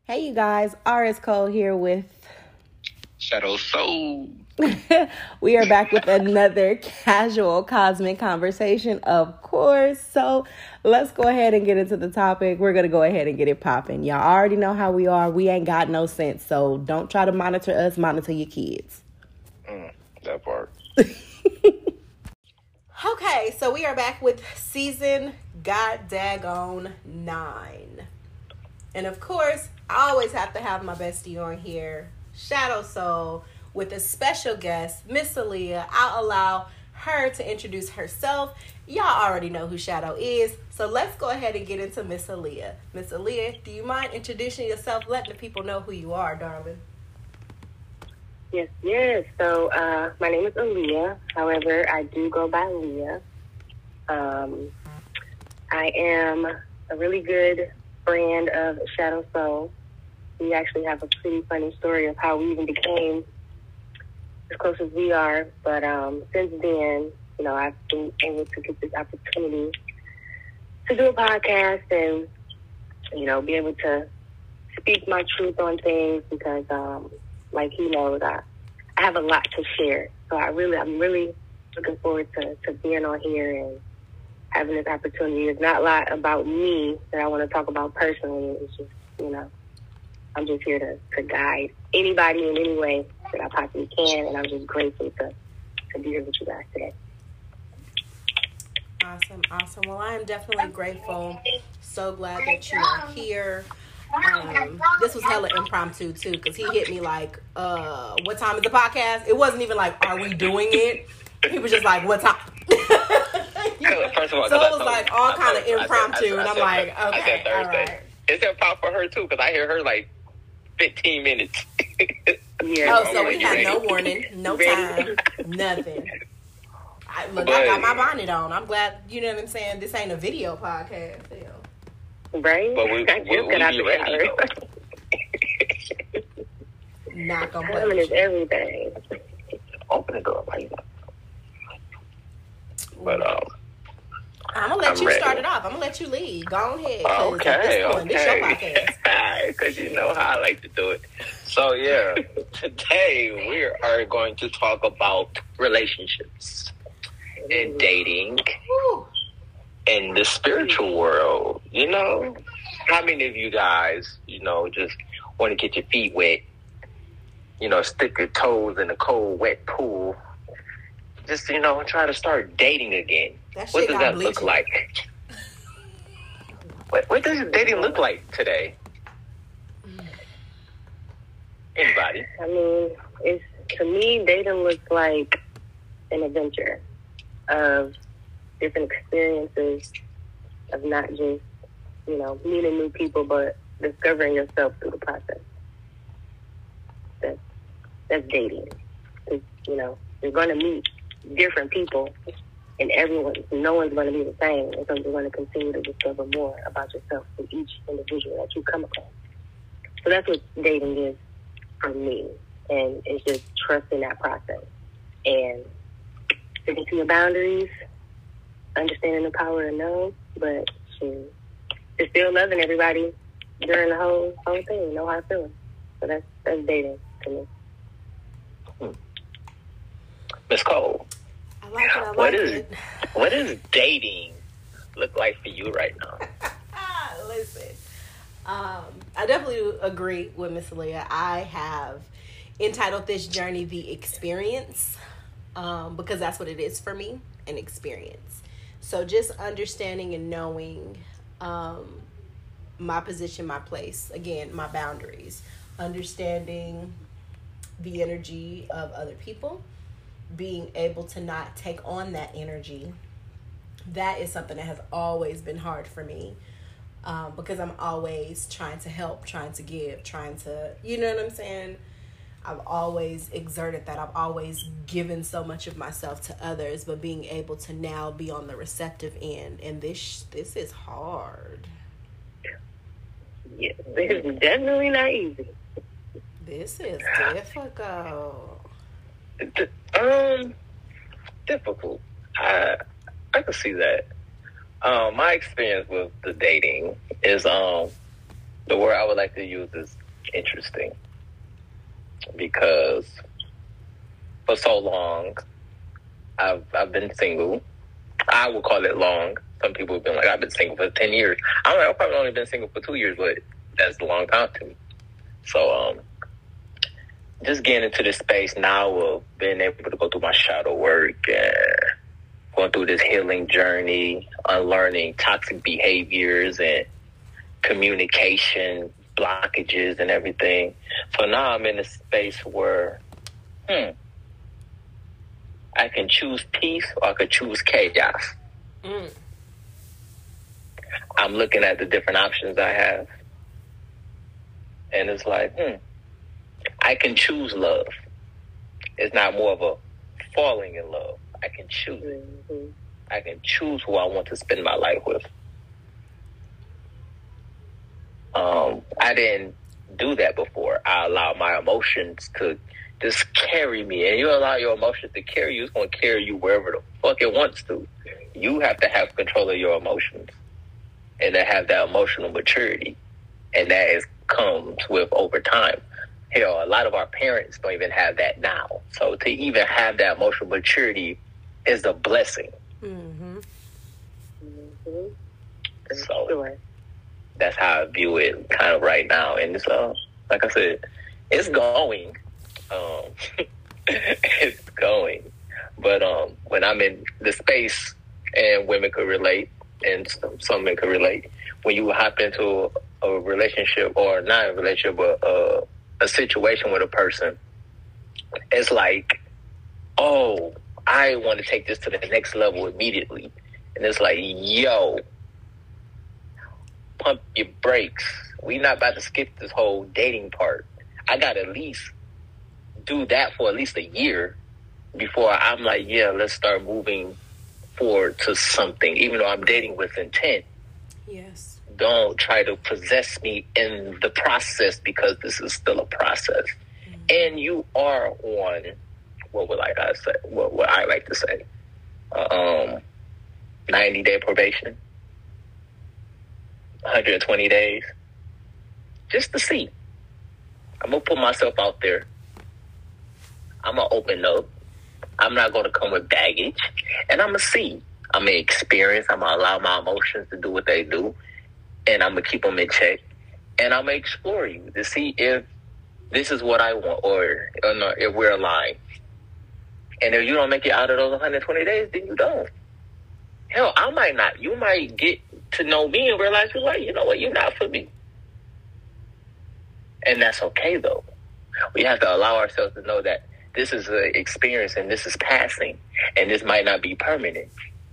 Hey, you guys. RS Cole here with Shadow Soul. We are back with another casual cosmic conversation, of course. So let's go ahead and get into the topic. We're going to go ahead and get it popping. Y'all already know how we are. We ain't got no sense. So don't try to monitor us. Monitor your kids. That part. Okay, so we are back with season goddaggone 9. And of course, I always have to have my bestie on here, Shadow Soul, with a special guest, Miss Aaliyah. I'll allow her to introduce herself. Y'all already know who Shadow is, so let's go ahead and get into Miss Aaliyah. Miss Aaliyah, do you mind introducing yourself? Let the people know who you are, darling. Yes. So, my name is Aaliyah. However, I do go by Leah. I am a really good friend of Shadow Soul. We actually have a pretty funny story of how we even became as close as we are. But since then, I've been able to get this opportunity to do a podcast and, be able to speak my truth on things because, like he knows, I have a lot to share. So I'm really looking forward to being on here and having this opportunity. It's not a lot about me that I want to talk about personally. It's just, I'm just here to guide anybody in any way that I possibly can, and I'm just grateful to be here with you guys today. Awesome. Well, I am definitely grateful. So glad that you are here. This was hella impromptu too, because he hit me like, what time is the podcast? It wasn't even like, are we doing it? He was just like, what time? First of all, so it was like all kind of impromptu, and I'm like, okay, I said Thursday. All right. It's a pop for her too, because I hear her like 15 minutes. Yeah. Oh, so we had no warning, no time, nothing. I got my bonnet on. I'm glad, you know what I'm saying? This ain't a video podcast. Hell. Right? But we be ready. Not gonna Timing play. is everything. Open the door, right? But I'm gonna let you ready. start it off. I'm gonna let you lead. Go ahead. Okay. This your podcast. Because you know how I like to do it. So yeah, today we are going to talk about relationships and dating Woo. in the spiritual world. How many of you guys, just want to get your feet wet? Stick your toes in a cold, wet pool. Just, try to start dating again. What does that look like? What does dating look like today? Anybody? I mean, to me, dating looks like an adventure of different experiences of not just, meeting new people, but discovering yourself through the process. That's dating. You're going to meet different people, and no one's going to be the same. And so you're going to continue to discover more about yourself with each individual that you come across. So that's what dating is for me, and it's just trusting that process and sticking to your boundaries, understanding the power to know, but just still loving everybody during the whole thing, no hard feelings. So that's dating to me. Miss Cole, I like it. What does dating look like for you right now? Listen, I definitely agree with Miss Leah. I have entitled this journey The Experience, because that's what it is for me, an experience. So just understanding and knowing my position, my place, again, my boundaries, understanding the energy of other people, being able to not take on that energy. That is something that has always been hard for me, because I'm always trying to help, trying to give, trying to, you know what I'm saying? I've always exerted that. I've always given so much of myself to others, but being able to now be on the receptive end, and this is hard. Yeah, this is definitely not easy. This is difficult. Difficult. I can see that. My experience with the dating is The word I would like to use is interesting, because for so long I've been single. I would call it long. Some people have been like, I've been single for 10 years. I've probably only been single for 2 years, but that's a long time to me. So just getting into this space now of being able to go through my shadow work and going through this healing journey, unlearning toxic behaviors and communication blockages and everything. So now I'm in a space where I can choose peace or I could choose chaos. I'm looking at the different options I have, and it's like, I can choose love. It's not more of a falling in love. I can choose it. Mm-hmm. I can choose who I want to spend my life with. I didn't do that before. I allowed my emotions to just carry me. And you allow your emotions to carry you, it's going to carry you wherever the fuck it wants to. You have to have control of your emotions and to have that emotional maturity. And that comes with over time. Hell, a lot of our parents don't even have that now. So to even have that emotional maturity is a blessing. Mm-hmm. So sure. That's how I view it kind of right now. And it's, like I said, it's going. It's going. But when I'm in the space, and women could relate, and some men could relate, when you hop into a relationship, or not a relationship, but a situation with a person, it's like, oh, I want to take this to the next level immediately. And it's like, yo, pump your brakes. We not about to skip this whole dating part. I got to at least do that for at least a year before I'm like, yeah, let's start moving forward to something, even though I'm dating with intent. Yes. Don't try to possess me in the process, because this is still a process. Mm-hmm. And you are on, what I like to say, 90-day probation, 120 days, just to see. I'm going to put myself out there. I'm going to open up. I'm not going to come with baggage. And I'm going to see. I'm going to experience. I'm going to allow my emotions to do what they do. And I'm going to keep them in check. And I'm going to explore you to see if this is what I want, or not, if we're aligned. And if you don't make it out of those 120 days, then you don't. Hell, I might not. You might get to know me and realize you're like, you know what, you're not for me. And that's okay, though. We have to allow ourselves to know that this is an experience and this is passing, and this might not be permanent.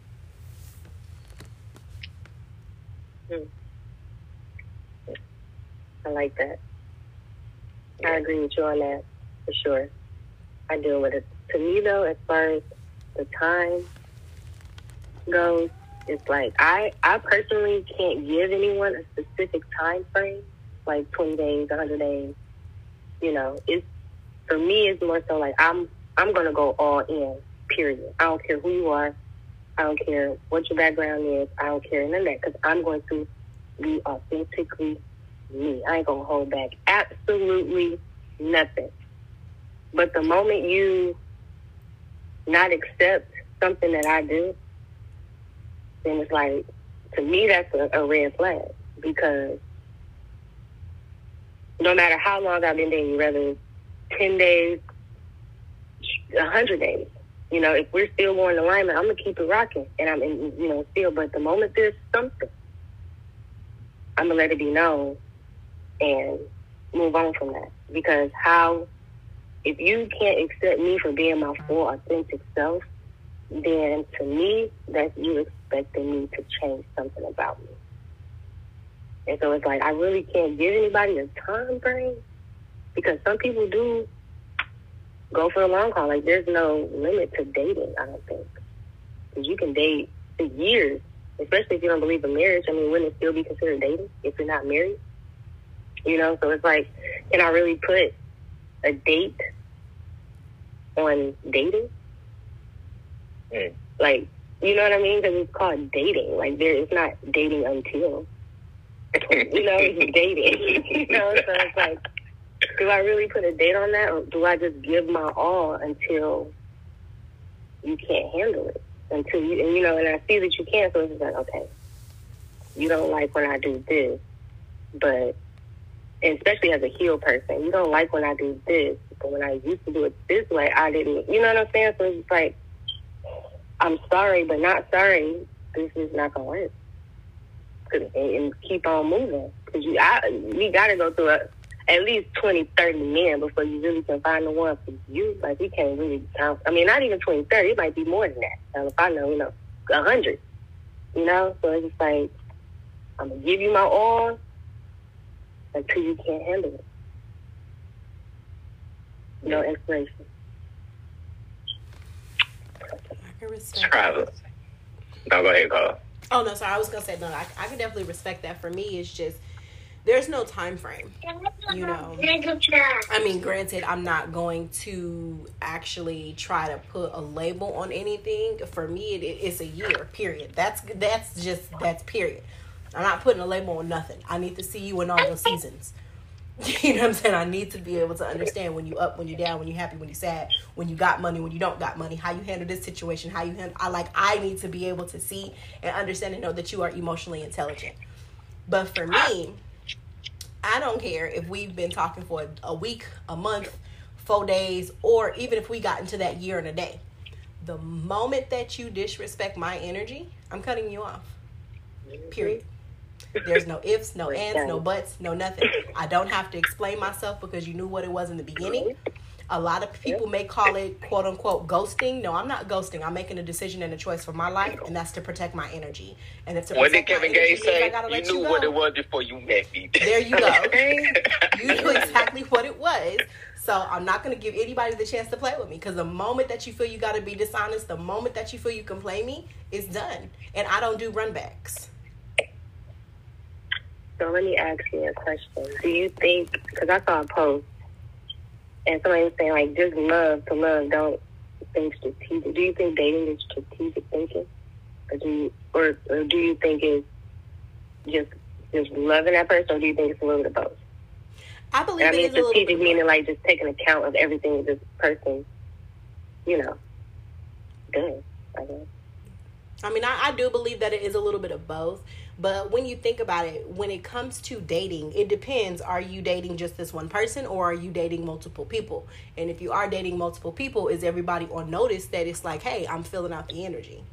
I like that. I agree with you on that, for sure. I deal with it. To me, though, as far as the time goes, it's like I personally can't give anyone a specific time frame, like 20 days, 100 days. You know, it's, for me, it's more so like I'm going to go all in, period. I don't care who you are. I don't care what your background is. I don't care none of that, because I'm going to be authentically me. I ain't going to hold back absolutely nothing. But the moment you not accept something that I do, then it's like, to me, that's a red flag. Because no matter how long I've been dating, whether 10 days, 100 days, you know, if we're still going in alignment, I'm going to keep it rocking. And I'm in, you know, still, but the moment there's something, I'm going to let it be known and move on from that. Because if you can't accept me for being my full authentic self, then to me, that's you expecting me to change something about me. And so it's like, I really can't give anybody a time frame, because some people do go for the long haul. Like, there's no limit to dating, I don't think. Because you can date for years, especially if you don't believe in marriage. I mean, wouldn't it still be considered dating if you're not married? You know, so it's like, can I really put a date on dating? Like, you know what I mean? Because it's called dating. Like, it's not dating until. It's dating. So it's like, do I really put a date on that, or do I just give my all until you can't handle it? Until you, and I see that you can, so it's just like, okay, you don't like when I do this, but, and especially as a healed person, you don't like when I do this, but when I used to do it this way, I didn't, you know what I'm saying? So it's just like, I'm sorry, but not sorry. This is not going to work. And keep on moving. Because we got to go through at least 20, 30 men before you really can find the one for you. Like, we can't really count. I mean, not even 20, 30. It might be more than that. And if I know, 100. So it's just like, I'm going to give you my all until you can't handle it. No explanation. Travis. No, go ahead, Carl. Oh, no, sorry. I was going to say, no, I can definitely respect that. For me, it's just, there's no time frame, I mean, granted, I'm not going to actually try to put a label on anything. For me, it's a year, period. That's period. I'm not putting a label on nothing. I need to see you in all your seasons. You know what I'm saying? I need to be able to understand when you up, when you down, when you happy, when you sad, when you got money, when you don't got money, how you handle this situation, how you handle. I need to be able to see and understand and know that you are emotionally intelligent. But for me, I don't care if we've been talking for a week, a month, 4 days, or even if we got into that year and a day. The moment that you disrespect my energy, I'm cutting you off. Period. There's no ifs, no ands, no buts, no nothing. I don't have to explain myself because you knew what it was in the beginning. A lot of people may call it, quote unquote, ghosting. No, I'm not ghosting. I'm making a decision and a choice for my life, and that's to protect my energy. And if to what did protect Kevin my energy Gates say? means You knew what it was before you met me. There you go. You knew exactly what it was. So I'm not going to give anybody the chance to play with me, because the moment that you feel you got to be dishonest, the moment that you feel you can play me, it's done. And I don't do runbacks. So let me ask you a question. Do you think, because I saw a post, and somebody was saying, like, just love to love, don't think strategic. Do you think dating is strategic thinking? Or do you think it's just loving that person, or do you think it's a little bit of both? I believe it is a little bit strategic, meaning like just taking account of everything this person, does, I guess. I mean, I do believe that it is a little bit of both. But when you think about it, when it comes to dating, it depends. Are you dating just this one person, or are you dating multiple people? And if you are dating multiple people, is everybody on notice that it's like, hey, I'm filling out the energy?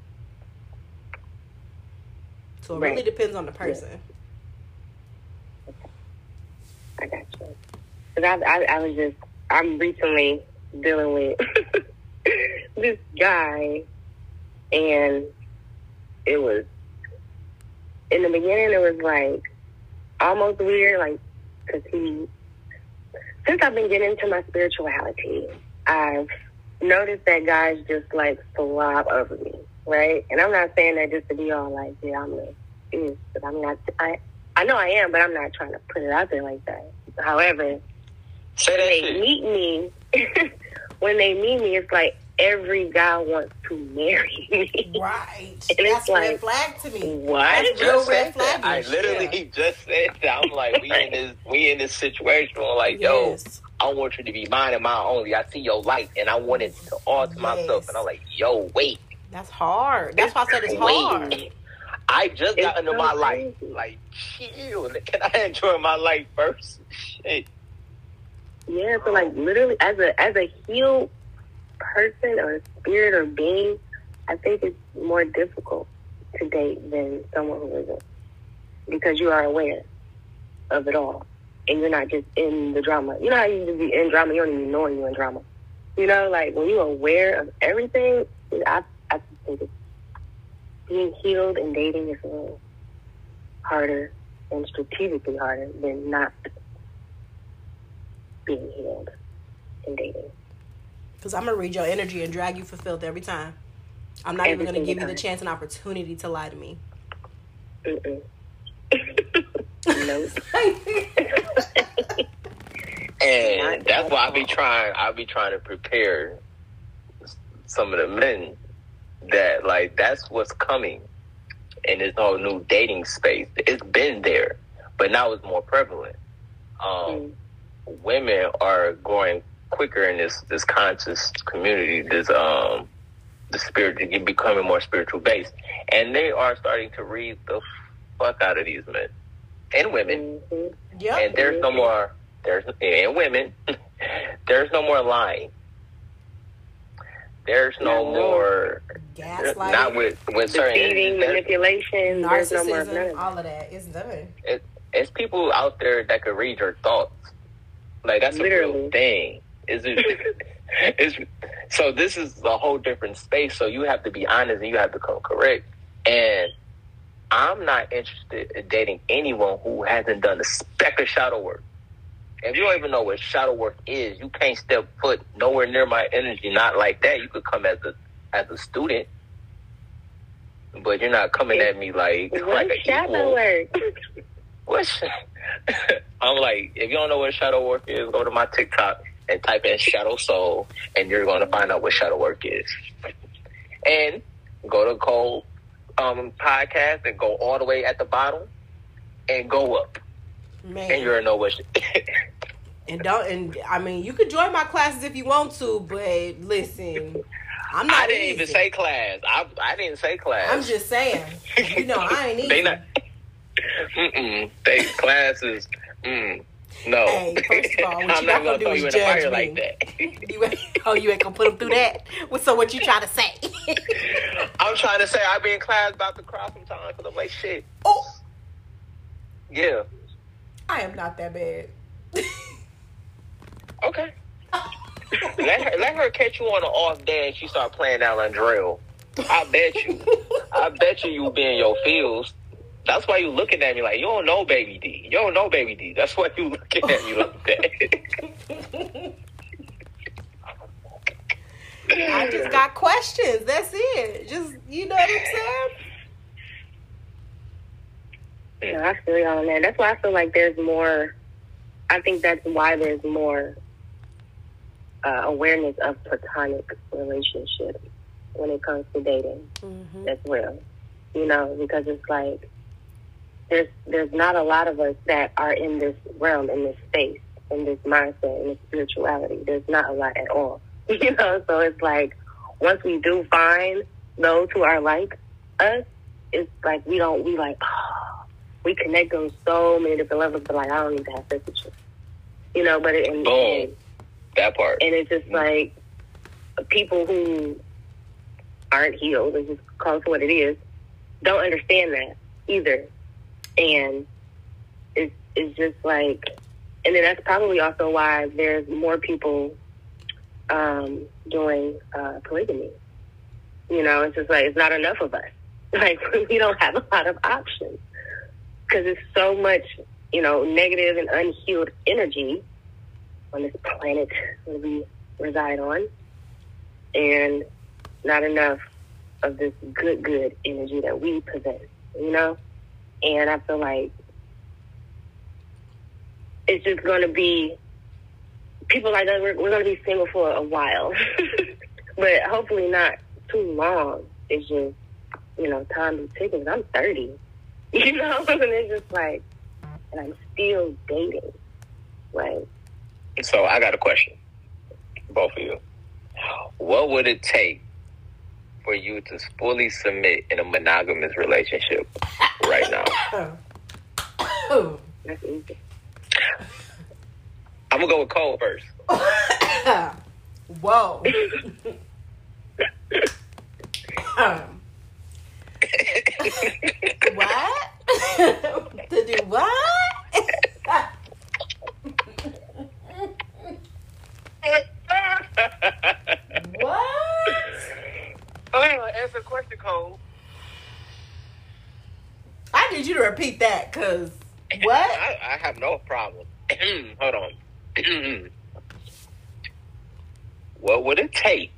So it really depends on the person. Yeah. I got you. Because I'm recently dealing with this guy, and it was, in the beginning, it was like almost weird, like, because since I've been getting into my spirituality, I've noticed that guys just like slob over me, right? And I'm not saying that just to be all like, yeah, I'm this, but I'm not. I know I am, but I'm not trying to put it out there like that. However, when they meet me, it's like every guy wants to marry me. Right. And that's a red flag to me. What? That's real red flag. I literally just said that. I'm like, we in this situation. I'm like, yo, I want you to be mine and mine only. I see your light, and I want it to all to myself. And I'm like, yo, wait. That's hard. That's why I said it's hard. I just got into my life. Like, chill. Can I enjoy my life first? Shit. Yeah, so like literally, as a healed person or spirit or being, I think it's more difficult to date than someone who isn't, because you are aware of it all and you're not just in the drama. You know how you just be in drama, you don't even know you're in drama. Like when you're aware of everything, I think it's being healed and dating is a little harder and strategically harder than not being healed and dating. Because I'm going to read your energy and drag you for filth every time. I'm not even going to give you the chance and opportunity to lie to me. Nope. And that's why I be trying to prepare some of the men that, like, that's what's coming in this whole new dating space. It's been there, but now it's more prevalent. Women are growing quicker in this conscious community, the spirit, becoming more spiritual based, and they are starting to read the fuck out of these men and women. Yep. And there's no more and women. There's no more lying. There's no more gaslighting, not with certain deceiving, manipulation, narcissism, all of that. It's done. It's people out there that can read your thoughts. Like, that's literally a real thing. So this is a whole different space. So you have to be honest and you have to come correct. And I'm not interested in dating anyone who hasn't done a speck of shadow work. If you don't even know what shadow work is, you can't step foot nowhere near my energy. Not like that. You could come as a student, but you're not coming at me like a shadow work. What's I'm like, if you don't know what shadow work is, go to my TikTok and type in Shadow Soul, and you're going to find out what shadow work is. And go to Cole podcast and go all the way at the bottom and go up. Man. And you'll know what. And I mean, you could join my classes if you want to, but listen, I'm not. I didn't even say class. I didn't say class. I'm just saying. You know, I ain't easy. They not. They classes. No. Hey, first of all, what I'm you not not gonna do throw you is in the judge fire me. like that. You ain't gonna put them through that. So what you trying to say? I'm trying to say I be in class about to cry sometimes because I'm like, shit. Oh, Yeah. I am not that bad. Okay. let her catch you on an off day and she start playing Alan Drill. I bet you be in your feels. That's why you looking at me like, you don't know Baby D. You don't know Baby D. That's why you looking at me like that. I just got questions. That's it. Just, you know what I'm saying? No, I feel you on that. That's why I feel like there's more. I think that's why there's more awareness of platonic relationships when it comes to dating as well. You know, because it's like there's not a lot of us that are in this realm, in this space, in this mindset, in this spirituality. There's not a lot at all. You know, so it's like once we do find those who are like us, it's like we connect on so many different levels, but like I don't need to have sex with you. You know, but that part. And it's just like people who aren't healed, and just call it what it is, don't understand that either. And it's just like, and then that's probably also why there's more people doing polygamy. You know, it's just like it's not enough of us. Like we don't have a lot of options because it's so much, you know, negative and unhealed energy on this planet that we reside on, and not enough of this good energy that we possess, you know? And I feel like it's just going to be, people like us, we're going to be single for a while, but hopefully not too long. It's just, you know, time is ticking. I'm 30, you know? And it's just like, and I'm still dating. Like, so I got a question, both of you. What would it take for you to fully submit in a monogamous relationship right now? that's easy. I'm gonna go with Cole first. Whoa. What? To do what? What? Answer the question, Cole. I need you to repeat that, because what? I have no problem. Hold on. What would it take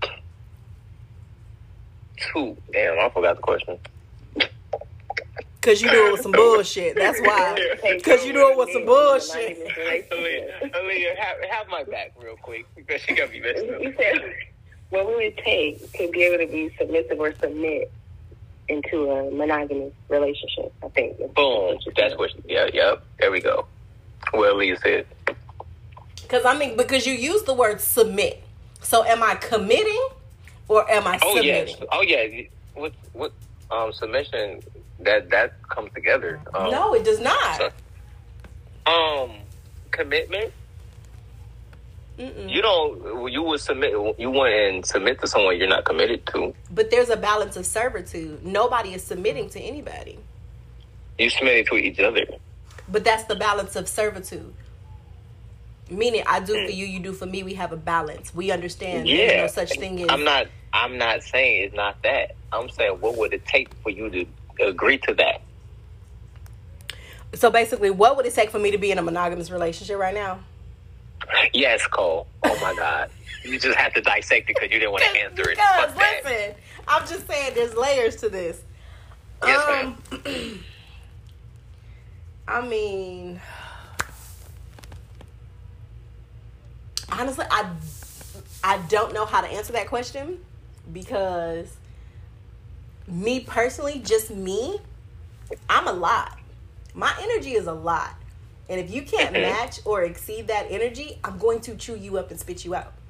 to... Damn, I forgot the question. Because you knew it was some bullshit. That's why. Because you knew it was some bullshit. Aaliyah, have my back real quick, because she got me messed up. You said, what would it take to be able to be submissive or submit into a monogamous relationship, I think. Boom. That's what. Yeah. Yep. There we go. Well, Leah said. Because you use the word submit. So am I committing or am I submitting? Yes. Oh yeah. What submission that comes together. No, it does not. Commitment. Mm-mm. You would submit. You wouldn't submit to someone you're not committed to. But there's a balance of servitude. Nobody is submitting to anybody. You're submitting to each other. But that's the balance of servitude. Meaning, I do for you, you do for me. We have a balance. We understand. Yeah. There's no such thing as. I'm not saying it's not that. I'm saying what would it take for you to agree to that? So basically, what would it take for me to be in a monogamous relationship right now? Yes, Cole. Oh my God. You just have to dissect it because you didn't want to answer it. Because listen, I'm just saying there's layers to this. Yes, ma'am. I mean, honestly, I don't know how to answer that question because me personally, just me, I'm a lot. My energy is a lot. And if you can't match or exceed that energy, I'm going to chew you up and spit you out.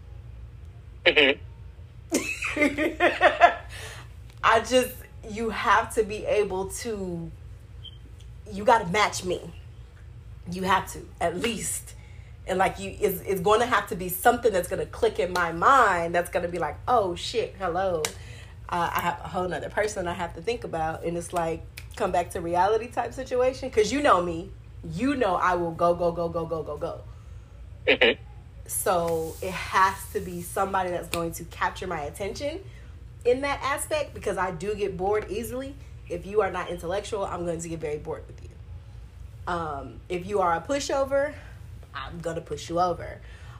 You have to be able to, you got to match me. You have to, at least. And like it's going to have to be something that's going to click in my mind. That's going to be like, oh shit, hello. I have a whole nother person I have to think about. And it's like, come back to reality type situation. Because you know me. You know I will go. So it has to be somebody that's going to capture my attention in that aspect, because I do get bored easily. If you are not intellectual, I'm going to get very bored with you. If you are a pushover, I'm going to push you over.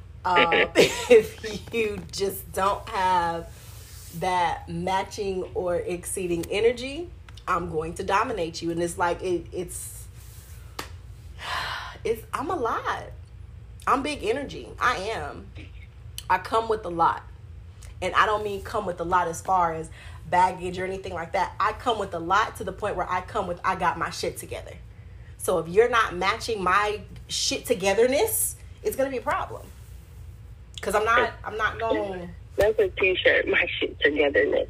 If you just don't have that matching or exceeding energy, I'm going to dominate you. And it's like, I'm a lot. I'm big energy. I am. I come with a lot. And I don't mean come with a lot as far as baggage or anything like that. I come with a lot to the point where I got my shit together. So if you're not matching my shit togetherness, it's going to be a problem. Because I'm not going. That's a t-shirt, my shit togetherness.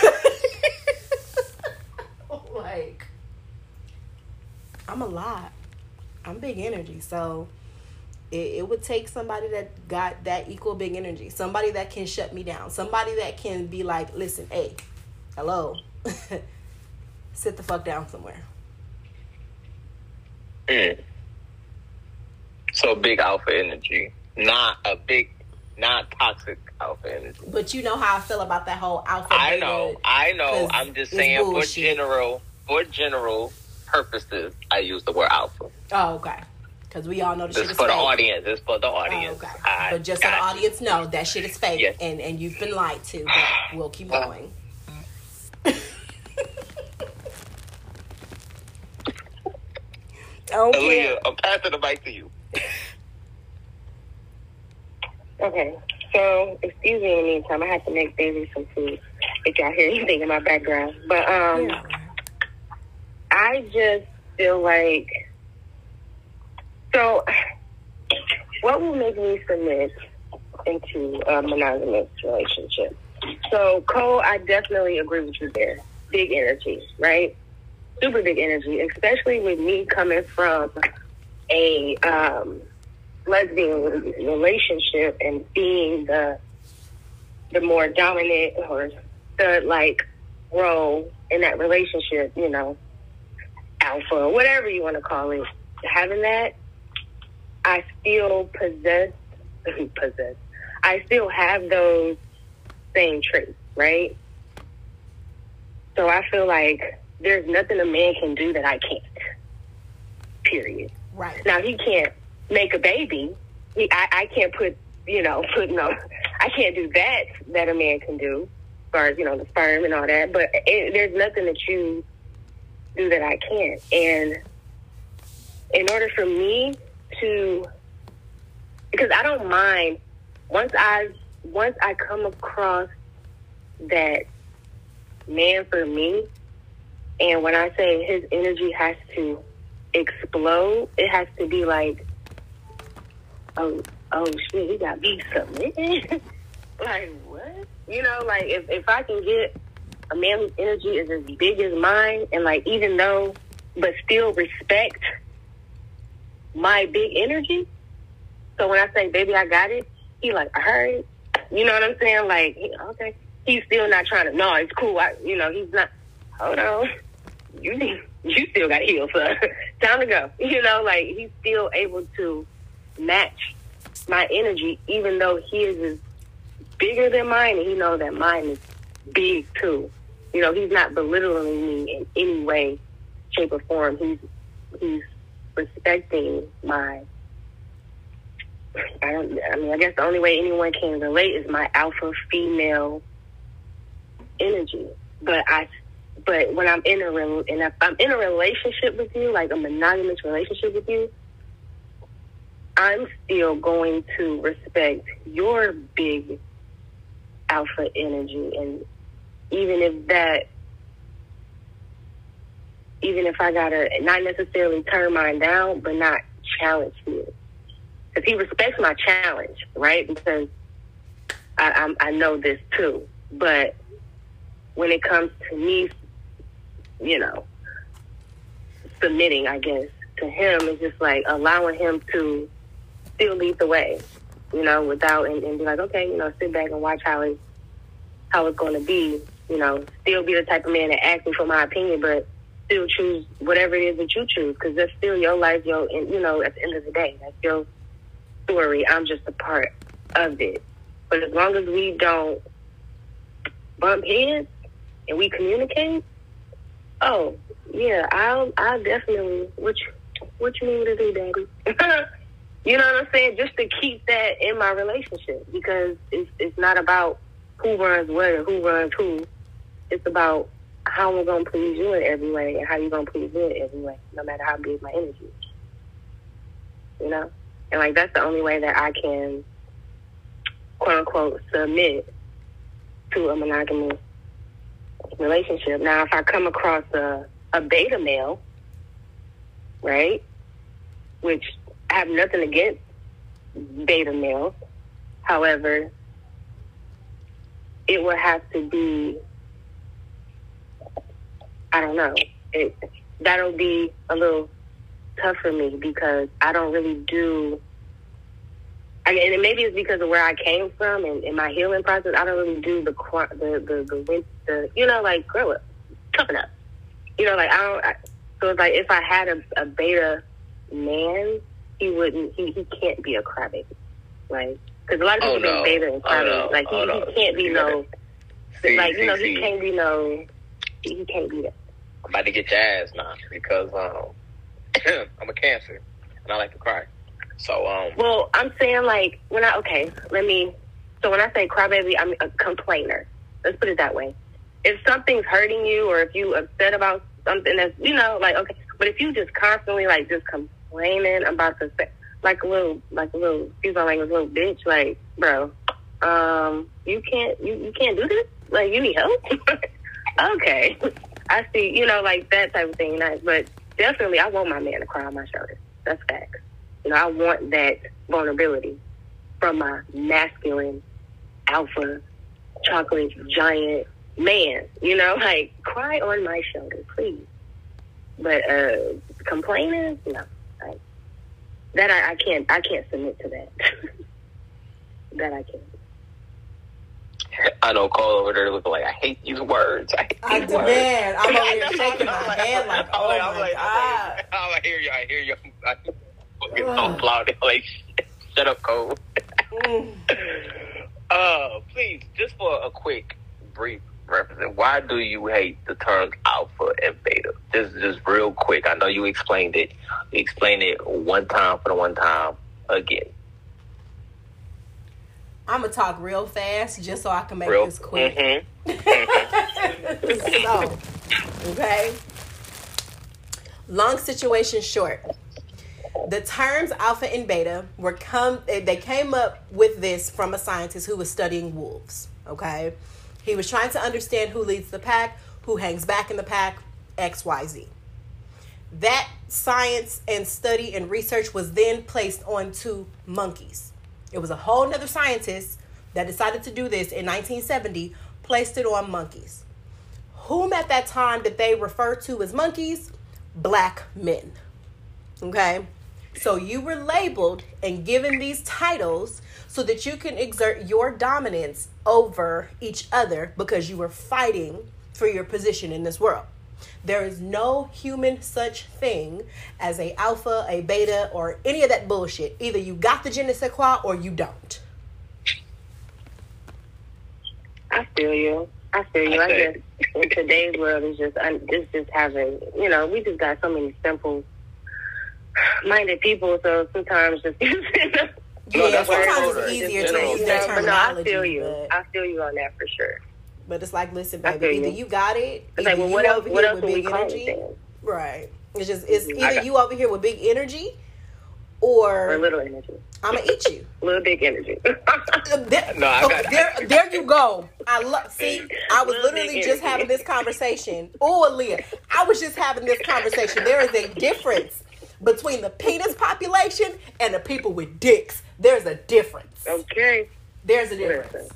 Like, I'm a lot. I'm big energy. So it would take somebody that got that equal big energy. Somebody that can shut me down. Somebody that can be like, listen, hey, hello. Sit the fuck down somewhere. So big alpha energy. Not toxic alpha energy. But you know how I feel about that whole alpha. I know. I'm just saying for general purposes, I use the word alpha. Oh, okay. Because we all know the shit is fake. It's for the audience. Oh, okay. But just so the audience know, that shit is fake. Yes. And you've been lied to. But we'll keep going. Aaliyah, I'm passing the mic to you. Okay. So, excuse me in the meantime. I have to make baby some food. If y'all hear anything in my background. But, I just feel like, so what will make me submit into a monogamous relationship? So, Cole, I definitely agree with you there. Big energy, right? Super big energy, especially with me coming from a lesbian relationship and being the more dominant or stud-like role in that relationship, you know, alpha, whatever you want to call it. Having that, I still I still have those same traits, right? So I feel like there's nothing a man can do that I can't. Period. Right. Now, he can't make a baby. I can't I can't do that a man can do, as far as, the sperm and all that. But there's nothing that you do that I can't. And in order for me to, because I don't mind, once I come across that man for me, And when I say his energy has to explode, it has to be like, oh shit, he got me something. Like, what? You know, like, if I can get a man whose energy is as big as mine, and, like, even though, but still respect my big energy. So when I say, baby, I got it, he like, I heard. You know what I'm saying? Like, okay. He's still not trying to, no, it's cool. He's not, hold on. You still got to heal, son. Time to go. You know, like, he's still able to match my energy, even though his is bigger than mine, and he knows that mine is big, too. You know, he's not belittling me in any way, shape, or form. He's respecting my, I guess the only way anyone can relate is my alpha female energy. But when I'm if I'm in a relationship with you, like a monogamous relationship with you, I'm still going to respect your big alpha energy. And even if I gotta not necessarily turn mine down, but not challenge you. Because he respects my challenge, right? Because I know this too. But when it comes to me, you know, submitting, I guess, to him, it's just like allowing him to still lead the way, you know, without, and be like, okay, you know, sit back and watch how it's going to be, you know, still be the type of man that asks me for my opinion, but still choose whatever it is that you choose, because that's still your life, and, you know, at the end of the day, that's your story. I'm just a part of it. But as long as we don't bump heads and we communicate, oh yeah, I'll definitely. What you mean to do, Daddy? You know what I'm saying? Just to keep that in my relationship, because it's not about who runs what or who runs who. It's about how I'm gonna please you in every way and how you're gonna please me in every way, no matter how big my energy is. You know? And like that's the only way that I can, quote unquote, submit to a monogamous relationship. Now, if I come across a beta male, right, which I have nothing against beta males, however, it would have to be, I don't know, that'll be a little tough for me, because I don't really do, and maybe it's because of where I came from and in my healing process, I don't really do the you know, like, grow up, toughen up. You know, like, so it's like, if I had a beta man, he can't be a crybaby. Like, because a lot of people get beta and crybaby. Like, he can't be no, like, you know, he can't be no, he can't be that. I'm about to get your ass now, because I'm a Cancer, and I like to cry. So, well, I'm saying, like, when I say crybaby, I'm a complainer. Let's put it that way. If something's hurting you, or if you upset about something that's, you know, like, okay, but if you just constantly, like, just complaining about like a little, excuse my language, little bitch, like, bro, you can't do this? Like, you need help? Okay. I see, you know, like, that type of thing. But definitely, I want my man to cry on my shoulder. That's facts. You know, I want that vulnerability from my masculine, alpha, chocolate, giant man. You know, like, cry on my shoulder, please. But complaining, no. That I can't submit to that. That I can't. I know Cole over there looking like, I hate these words. I demand. I'm over here shaking my head like, oh my God. I hear you. I'm fucking applauding. Like, shut up, Cole. Please, just for a quick, brief reference, why do you hate the terms alpha and beta? Just real quick. I know you explained it. You explained it one time for the one time again. I'm going to talk real fast just so I can make this quick. So, okay. Long situation short. The terms alpha and beta they came up with this from a scientist who was studying wolves, okay? He was trying to understand who leads the pack, who hangs back in the pack, XYZ. That science and study and research was then placed onto monkeys. It was a whole nother scientist that decided to do this in 1970, placed it on monkeys. Whom at that time did they refer to as monkeys? Black men. Okay? So you were labeled and given these titles so that you can exert your dominance over each other because you were fighting for your position in this world. There is no human such thing as a alpha, a beta, or any of that bullshit. Either you got the je ne sais quoi or you don't. I feel you. I guess in today's world, it's just having, we just got so many simple-minded people, so sometimes just sometimes it's easier to use their terminology. I feel you. I feel you on that for sure. But it's like, listen, baby, either you got it, it's like, well, what else with big energy. Right. It's either you over here with big energy or little energy. I'm going to eat you. Little big energy. There you go. I was literally just having this conversation. Oh, Aaliyah, I was just having this conversation. There is a difference between the penis population and the people with dicks. There's a difference. Okay. There's a difference.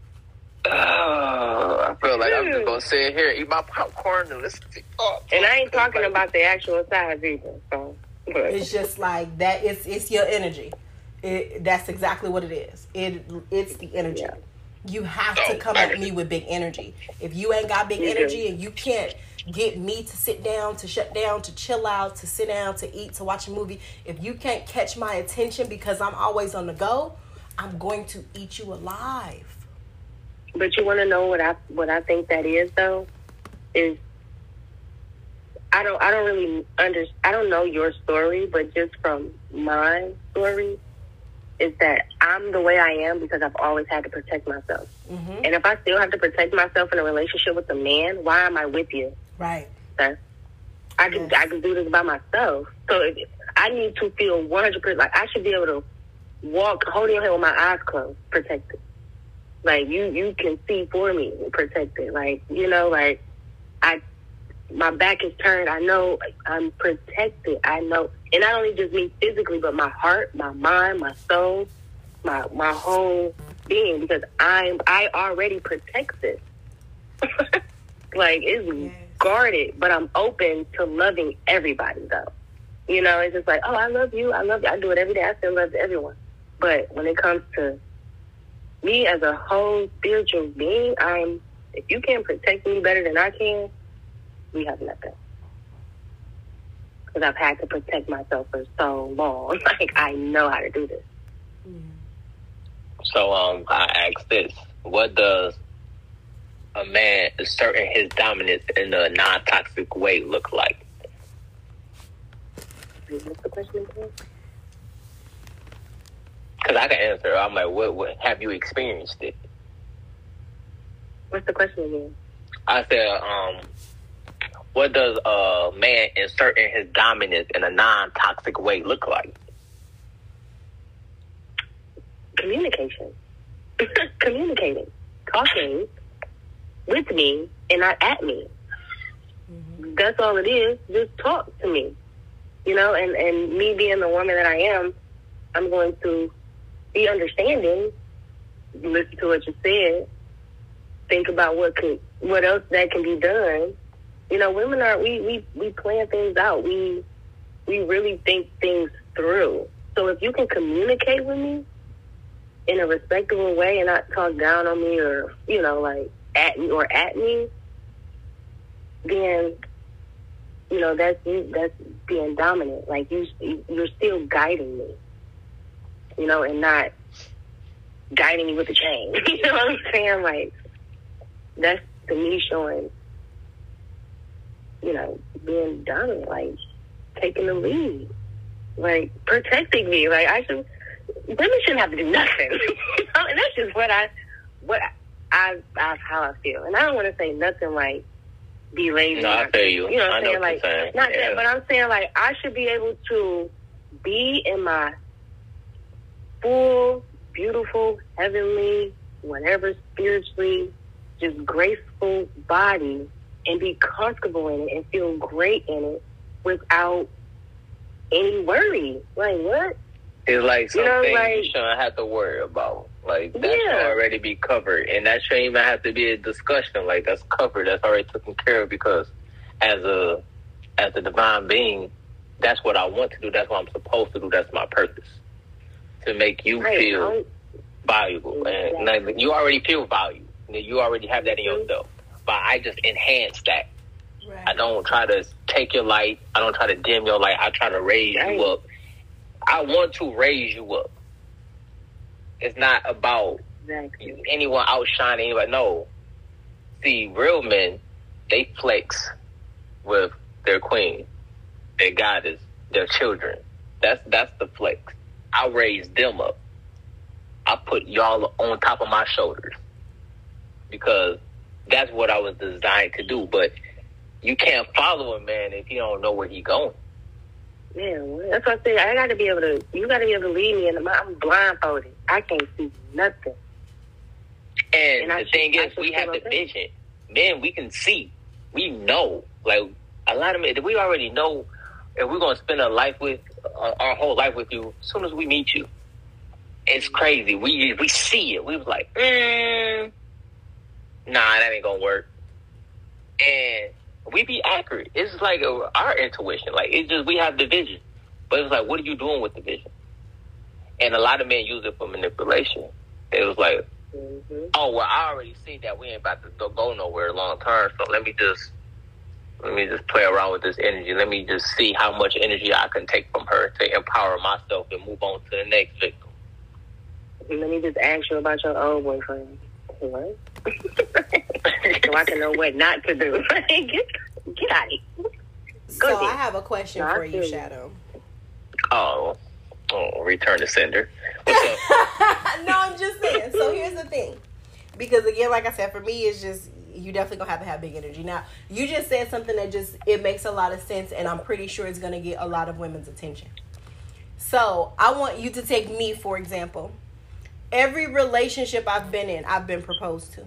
I feel like I'm just gonna sit here, eat my popcorn, and listen to and I ain't talking about the actual size either. So it's just like that. It's your energy. That's exactly what it is. It's the energy. Yeah. You have to come at me with big energy. If you ain't got big energy and you can't get me to sit down, to shut down, to chill out, to sit down, to eat, to watch a movie, if you can't catch my attention because I'm always on the go, I'm going to eat you alive. But you want to know what I think that is, though, is I don't really I don't know your story, but just from my story, is that I'm the way I am because I've always had to protect myself. Mm-hmm. And if I still have to protect myself in a relationship with a man, why am I with you? Right. Sir? I can do this by myself. So I need to feel 100%. Like I should be able to walk holding your hand with my eyes closed, protected. Like, you can see for me, protected. Like, my back is turned. I know I'm protected. I know. And not only just me physically, but my heart, my mind, my soul, my whole being, because I already protect this. Like, it's guarded, but I'm open to loving everybody, though. It's just like, oh, I love you. I do it every day. I still love everyone. But when it comes to me as a whole spiritual being, if you can't protect me better than I can, we have nothing. Because I've had to protect myself for so long. Like, I know how to do this. So, I asked this. What does a man asserting his dominance in a non-toxic way look like? What's the question again? Because I can answer. I'm like, what have you experienced it? What's the question again? I said, what does a man inserting his dominance in a non-toxic way look like? Communication. Communicating. Talking with me and not at me. Mm-hmm. That's all it is. Just talk to me. And me being the woman that I am, I'm going to be understanding, listen to what you said, think about what else that can be done. Women we plan things out. We really think things through. So if you can communicate with me in a respectable way and not talk down on me or, like at me, then, that's being dominant. Like you're still guiding me. And not guiding me with a chain. You know what I'm saying? Like, that's to me showing, being dominant, like, taking the lead, like, protecting me. Like, women shouldn't have to do nothing. And that's just how I feel. And I don't want to say nothing like, be lazy. No, I feel you. You know what I'm saying? Like, not yeah. that, but I'm saying, like, I should be able to be in my full, beautiful, heavenly, whatever, spiritually, just graceful body and be comfortable in it and feel great in it without any worry. Like, what? It's like something like, you shouldn't have to worry about. Like, that should already be covered. And that shouldn't even have to be a discussion. Like, that's covered. That's already taken care of, because as a divine being, that's what I want to do. That's what I'm supposed to do. That's my purpose. To make you feel valuable. And like, you already feel valued. You already have that in yourself. But I just enhance that. Right. I don't try to take your light. I don't try to dim your light. I try to raise you up. I want to raise you up. It's not about anyone outshining anybody. No. See, real men, they flex with their queen, their goddess, their children. That's the flex. I raise them up. I put y'all on top of my shoulders, because that's what I was designed to do. But you can't follow a man if you don't know where he's going. Man, that's what I say. You got to be able to lead me, and I'm blindfolded. I can't see nothing. And the thing is, we have the vision. Men, we can see. We know. Like, a lot of men, we already know if we're going to spend our whole life with you as soon as we meet you. It's crazy. We see it. We was like, nah, that ain't going to work. And we be accurate. It's like our intuition. Like, it's just, we have the vision. But it's like, what are you doing with the vision? And a lot of men use it for manipulation. It was like, oh, well, I already see that we ain't about to go nowhere long term. So let me just play around with this energy. Let me just see how much energy I can take from her to empower myself and move on to the next victim. Let me just ask you about your old boyfriend. What? So I can know what not to do. Get out of here. So I have a question for you, Shadow. Oh, return to sender. What's up? No, I'm just saying. So here's the thing. Because again, like I said, for me, it's just, you definitely gonna have big energy. Now, you just said something that it makes a lot of sense, and I'm pretty sure it's gonna get a lot of women's attention. So I want you to take me, for example. Every relationship I've been in, I've been proposed to.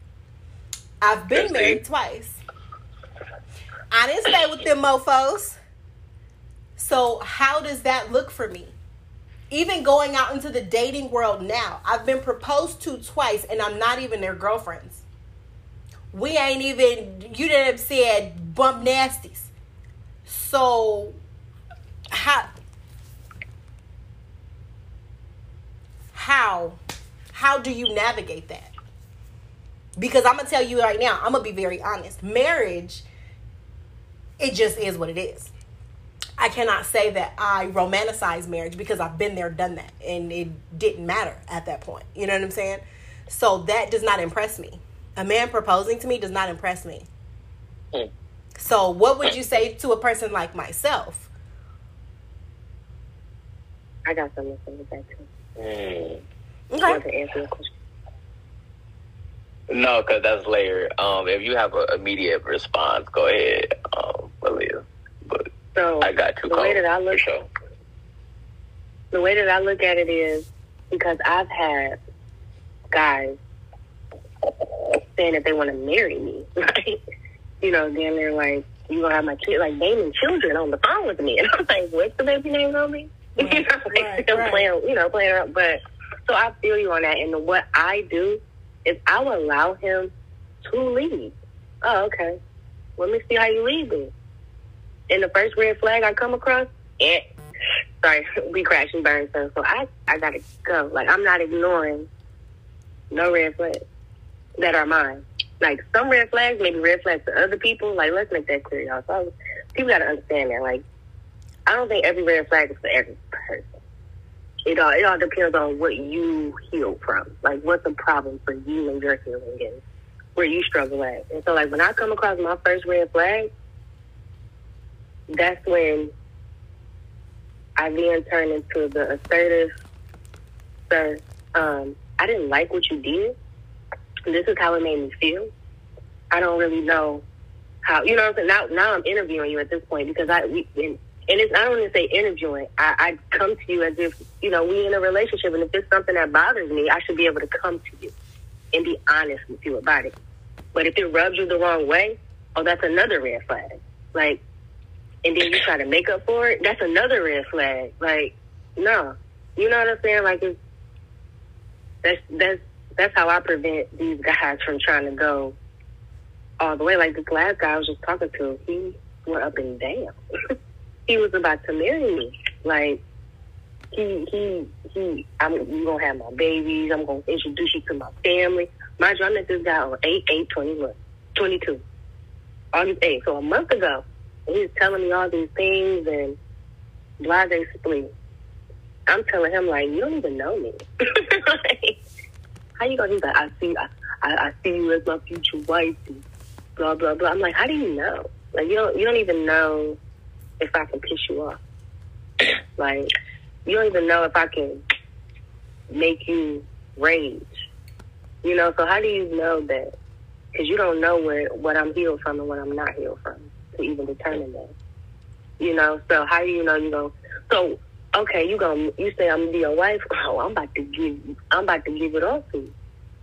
I've been married twice. I didn't stay with them mofos. So how does that look for me? Even going out into the dating world now, I've been proposed to twice, and I'm not even their girlfriends. We ain't even, you didn't have said bump nasties. So how do you navigate that? Because I'm going to tell you right now, I'm going to be very honest. Marriage, it just is what it is. I cannot say that I romanticize marriage, because I've been there, done that, and it didn't matter at that point. You know what I'm saying? So that does not impress me. A man proposing to me does not impress me. So what would you say to a person like myself? I got something to say with that too. Okay. You want to answer your question? No, because that's layered. If you have an immediate response, go ahead, Malia. But so I got two calls for sure. The way that I look at it is, because I've had guys saying that they want to marry me, right? You know, then they're like, you gonna have my kid, like naming children on the phone with me, and I'm like, what's the baby name gonna be? Right, you know, like, right. Playing around. But so I feel you on that, and what I do is I will allow him to lead. Oh, okay. Let me see how you lead me. And the first red flag I come across, sorry, we crash and burn. So I gotta go. Like, I'm not ignoring no red flags that are mine. Like, some red flags, maybe red flags to other people. Like, let's make that clear, y'all. So people gotta understand that. Like, I don't think every red flag is for every person. It all depends on what you heal from. Like, what's the problem for you and your healing, and where you struggle at. And so, like, when I come across my first red flag, that's when I then turn into the assertive, sir, I didn't like what you did. This is how it made me feel. I don't really know how, you know what I'm saying? Now I'm interviewing you at this point, because I don't even say interviewing. I come to you as if, you know, we in a relationship, and if it's something that bothers me, I should be able to come to you and be honest with you about it. But if it rubs you the wrong way, oh, that's another red flag. Like, and then you try to make up for it, that's another red flag. Like, no. You know what I'm saying? Like, that's how I prevent these guys from trying to go all the way. Like, this last guy I was just talking to, he went up and down. He was about to marry me. Like, I'm gonna have my babies. I'm gonna introduce you to my family. Mind you, I met this guy on 8/8/21, August 8th, so a month ago. And he was telling me all these things and blase split. I'm telling him, like, you don't even know me. Like, how you gonna? He's like, I see you as my future wife, and blah blah blah. I'm like, how do you know? Like, you don't even know if I can piss you off. Like, you don't even know if I can make you rage. You know, so how do you know that? Because you don't know what I'm healed from and what I'm not healed from to even determine that. You know, so how do you know you go? So okay, you say I'm gonna be your wife. Oh, I'm about to give it all to you.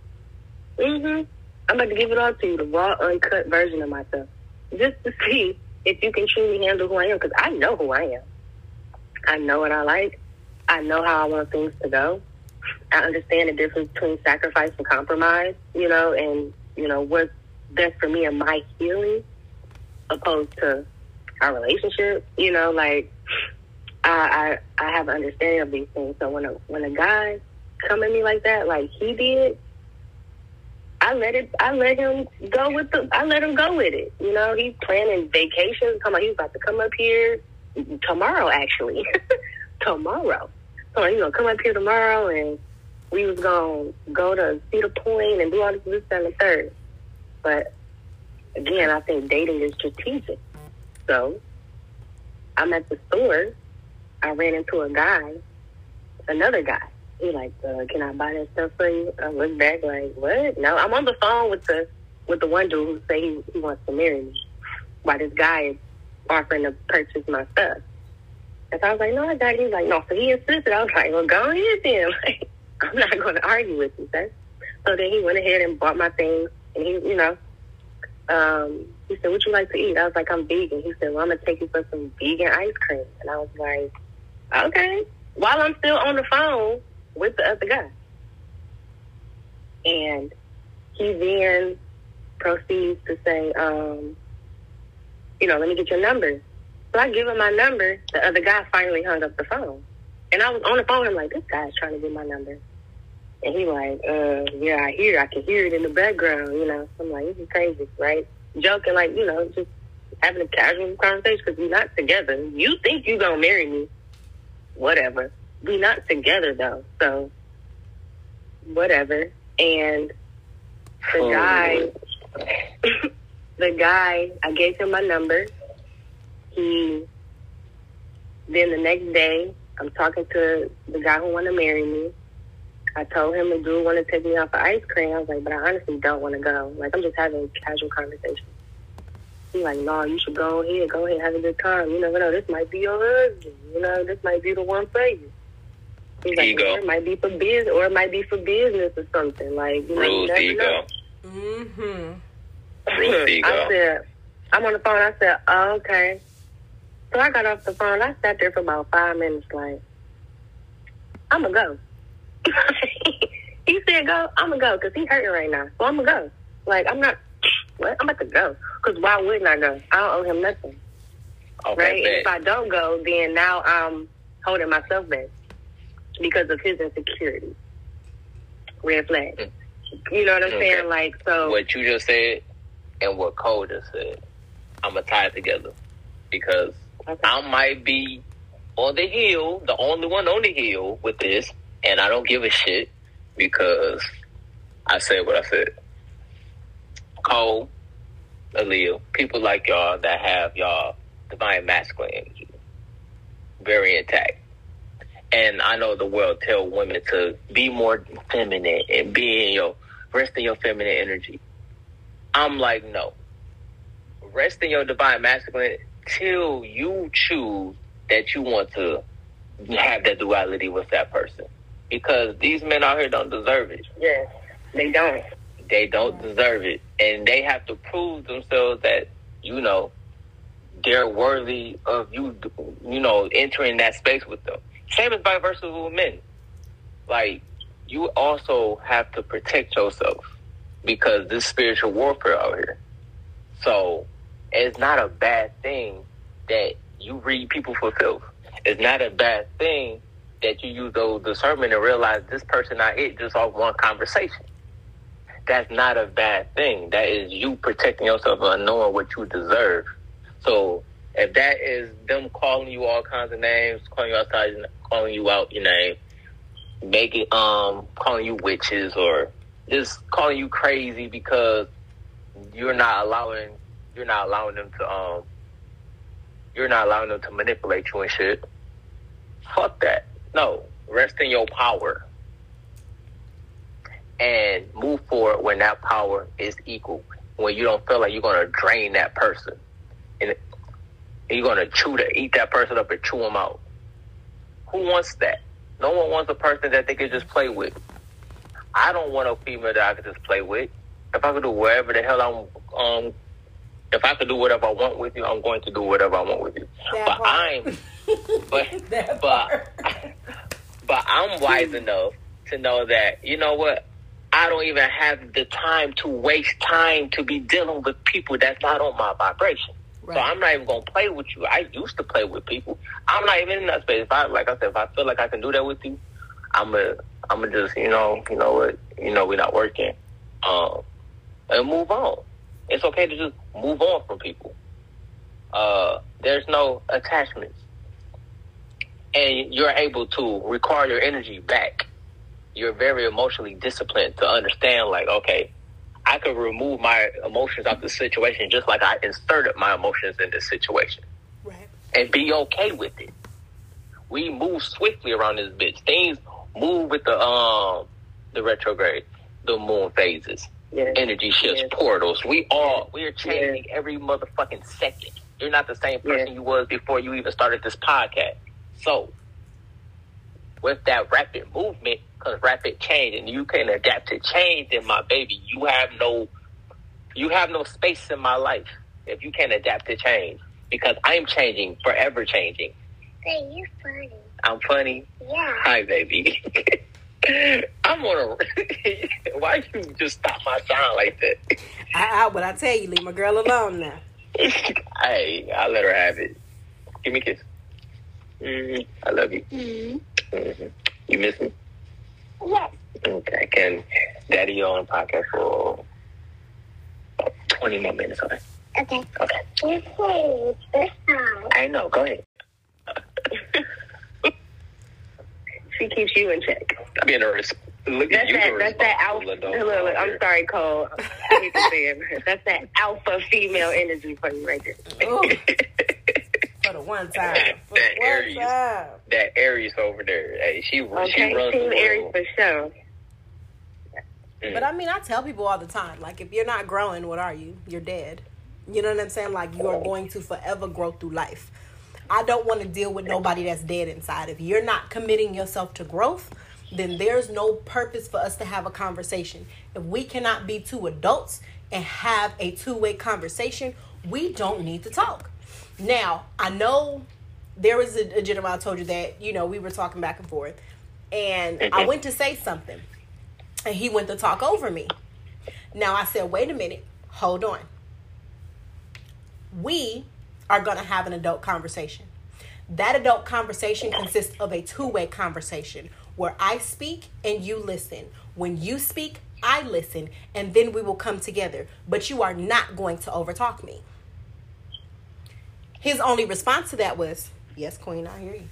I'm about to give it all to you, the raw, uncut version of myself, just to see if you can truly handle who I am. Because I know who I am. I know what I like. I know how I want things to go. I understand the difference between sacrifice and compromise, you know, and, you know, what's best for me and my healing opposed to our relationship. You know, like, I have an understanding of these things. So when a guy come at me like that, like he did, I let him go with it. You know, he's planning vacations. He was about to come up here tomorrow, actually. Tomorrow. So he's gonna come up here tomorrow, and we was gonna go to Cedar Point and do all this and the third. But again, I think dating is strategic. So I'm at the store. I ran into another guy. He like, can I buy that stuff for you? I look back like, what? No, I'm on the phone with the one dude who say he wants to marry me, while this guy is offering to purchase my stuff. And so I was like, no, I got it. He's like, no. So he insisted. I was like, well, go ahead then. Like, I'm not going to argue with you, sir. So then he went ahead and bought my things. And he, you know, he said, what you like to eat? I was like, I'm vegan. He said, well, I'm going to take you for some vegan ice cream. And I was like, okay. While I'm still on the phone with the other guy. And he then proceeds to say, you know, let me get your number. So I give him my number. The other guy finally hung up the phone. And I was on the phone. I'm like, this guy's trying to get my number. And he like, yeah, I can hear it in the background, you know. I'm like, this is crazy, right? Joking, like, you know, just having a casual conversation because we're not together. You think you're going to marry me. Whatever. We're not together, though. So, whatever. And the guy, I gave him my number. Then the next day, I'm talking to the guy who wanted to marry me. I told him the dude wanted to take me out for ice cream. I was like, but I honestly don't want to go. Like, I'm just having a casual conversation. He's like, no, you should go ahead, have a good time. You never know, this might be your husband. You know, this might be the one for you. He's like, ego. It might be for business, or it might be for business or something. Like, you know, Rules ego. Rules ego. I said, I'm on the phone. I said, oh, okay. So I got off the phone. I sat there for about 5 minutes, like, I'm going to go. He said go, I'm going to go, because he's hurting right now. So I'm going to go. Like, I'm not, what? I'm about to go. Because why wouldn't I go? I don't owe him nothing. Okay, right? And if I don't go, then now I'm holding myself back because of his insecurity. Red flag. You know what I'm saying? Like, so. What you just said and what Cole just said, I'm going to tie it together. Because I might be on the hill, the only one on the hill with this, and I don't give a shit because I said what I said. Cole, Aaliyah, people like y'all that have y'all divine masculine energy very intact. And I know the world tell women to be more feminine and rest in your feminine energy. I'm like, no. Rest in your divine masculine till you choose that you want to have that duality with that person. Because these men out here don't deserve it. Yes, they don't. They don't deserve it. And they have to prove themselves that you know, they're worthy of you, you know, entering that space with them. Same as vice versa with men. Like, you also have to protect yourself because this spiritual warfare out here. So it's not a bad thing that you read people for filth. It's not a bad thing that you use those discernment and realize this person not it just off one conversation. That's not a bad thing. That is you protecting yourself and knowing what you deserve. So if that is them calling you all kinds of names, calling you outside, calling you out your name, making calling you witches, or just calling you crazy because you're not allowing them to manipulate you and shit. Fuck that. No, rest in your power and move forward when that power is equal. When you don't feel like you're gonna drain that person and you're gonna eat that person up and chew them out. Who wants that? No one wants a person that they can just play with. I don't want a female that I can just play with. If I could do whatever the hell if I could do whatever I want with you, I'm going to do whatever I want with you. But I'm wise enough to know that, you know what, I don't even have the time to waste time to be dealing with people that's not on my vibration. Right. So I'm not even going to play with you. I used to play with people. I'm not even in that space. If I feel like I can do that with you, I'm gonna just, you know what, we're not working, and move on. It's okay to just move on from people. There's no attachments. And you're able to require your energy back. You're very emotionally disciplined to understand, like, okay, I could remove my emotions out of the situation just like I inserted my emotions in this situation. Right. And be okay with it. We move swiftly around this bitch. Things move with the retrograde, the moon phases, energy shifts, portals. We are changing every motherfucking second. You're not the same person you was before you even started this podcast. So, with that rapid movement comes rapid change, and you can adapt to change. Then, my baby, you have no space in my life if you can't adapt to change, because I'm changing, forever changing. Hey, you're funny. I'm funny? Yeah. Hi, baby. I'm on a... Why you just stop my sound like that? But I tell you, leave my girl alone now. Hey, I'll let her have it. Give me a kiss. I love you. You miss me? Yes. Okay. Can Daddy on the podcast for 20 more minutes? Okay. Okay. Okay. This time. I know. Go ahead. She keeps you in check. Being a look at you. That's that alpha. Look, I'm sorry, Cole. I hate to say it. That's that alpha female energy for you right there. For the one time. That Aries over there. Hey, she runs Team Aries for sure. But I mean, I tell people all the time, like, if you're not growing, what are you? You're dead. You know what I'm saying? Like, you are going to forever grow through life. I don't want to deal with nobody that's dead inside. If you're not committing yourself to growth, then there's no purpose for us to have a conversation. If we cannot be two adults and have a two-way conversation, we don't need to talk. Now, I know there was a gentleman I told you that, we were talking back and forth, and I went to say something, and he went to talk over me. Now, I said, wait a minute, hold on. We are going to have an adult conversation. That adult conversation consists of a two-way conversation where I speak and you listen. When you speak, I listen, and then we will come together. But you are not going to overtalk me. His only response to that was, yes, Queen, I hear you.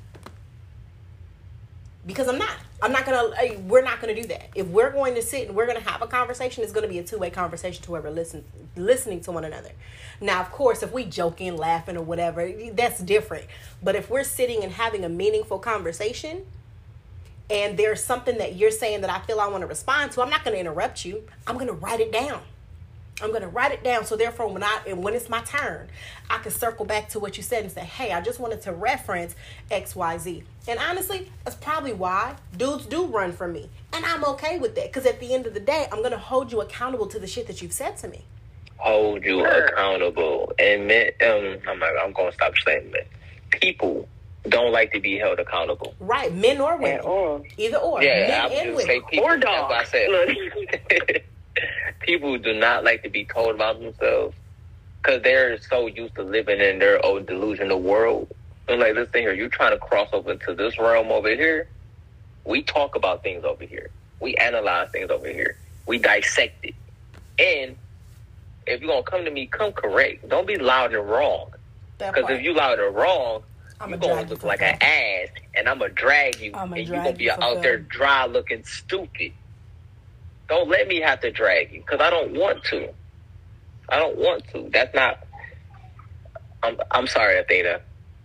Because we're not going to do that. If we're going to sit and we're going to have a conversation, it's going to be a two-way conversation to whoever listening to one another. Now, of course, if we joking, laughing, or whatever, that's different. But if we're sitting and having a meaningful conversation, and there's something that you're saying that I feel I want to respond to, I'm not going to interrupt you. I'm going to write it down. So therefore, when it's my turn, I can circle back to what you said and say, hey, I just wanted to reference XYZ. And honestly, that's probably why dudes do run from me. And I'm okay with that. Because at the end of the day, I'm going to hold you accountable to the shit that you've said to me. hold you accountable. And men, I'm going to stop saying men. People don't like to be held accountable. Right, men or women. Either or. Yeah, men and women. People, or dogs. That's what I said. People do not like to be told about themselves because they're so used to living in their own delusional world. And like, listen here, you're trying to cross over into this realm over here. We talk about things over here. We analyze things over here. We dissect it. And if you're going to come to me, come correct. Don't be loud and wrong. Because if you loud and wrong, you're going to look like an ass, and I'm going to drag you, and you're going to be out there dry looking stupid. Don't let me have to drag you, because I don't want to. I don't want to. That's not... I'm sorry, Athena.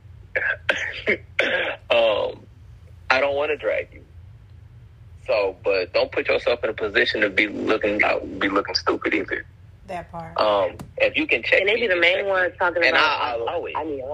I don't want to drag you. So, but don't put yourself in a position to be looking stupid either. That part. If you can check, and they be the main ones talking and about. I'll always.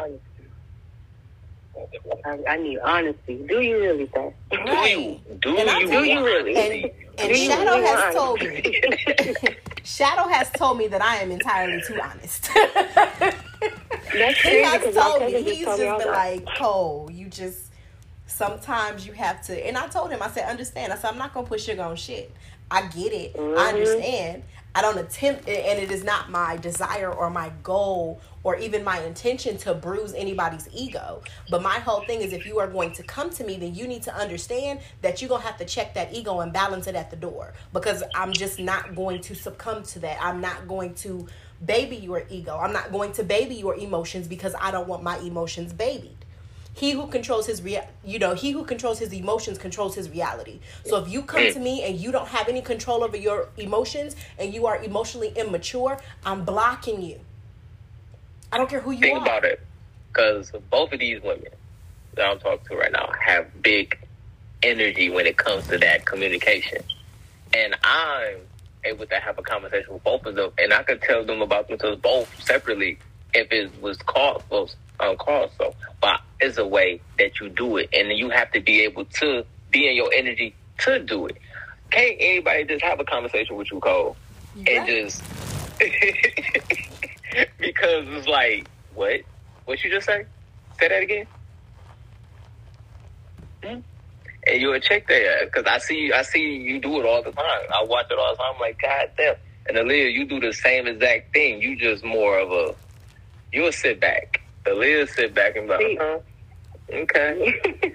I need honesty. Do you really, sir? Right. Do you really? And Shadow has told me. Shadow has told me that I am entirely too honest. That's he has told me. He's just been like, Cole, you just sometimes you have to. And I told him, I said, understand. I said, I'm not gonna put sugar on shit. I get it. Mm-hmm. I understand. I don't attempt, and it is not my desire or my goal or even my intention to bruise anybody's ego. But my whole thing is, if you are going to come to me, then you need to understand that you're going to have to check that ego and balance it at the door, because I'm just not going to succumb to that. I'm not going to baby your ego. I'm not going to baby your emotions, because I don't want my emotions babied. He who controls his he who controls his emotions controls his reality. So if you come to me and you don't have any control over your emotions and you are emotionally immature, I'm blocking you. I don't care who you are. Think about it, because both of these women that I'm talking to right now have big energy when it comes to that communication, and I'm able to have a conversation with both of them, and I could tell them about themselves both separately if it was called so. But it's a way that you do it, and you have to be able to be in your energy to do it. Can't anybody just have a conversation with you, Cole, and just because it's like, what you just say? Say that again. And you'll check that, because I see you do it all the time. I watch it all the time. I'm like, God damn. And Aaliyah, you do the same exact thing. You just more of you'll sit back. Aaliyah sit back and be like, okay.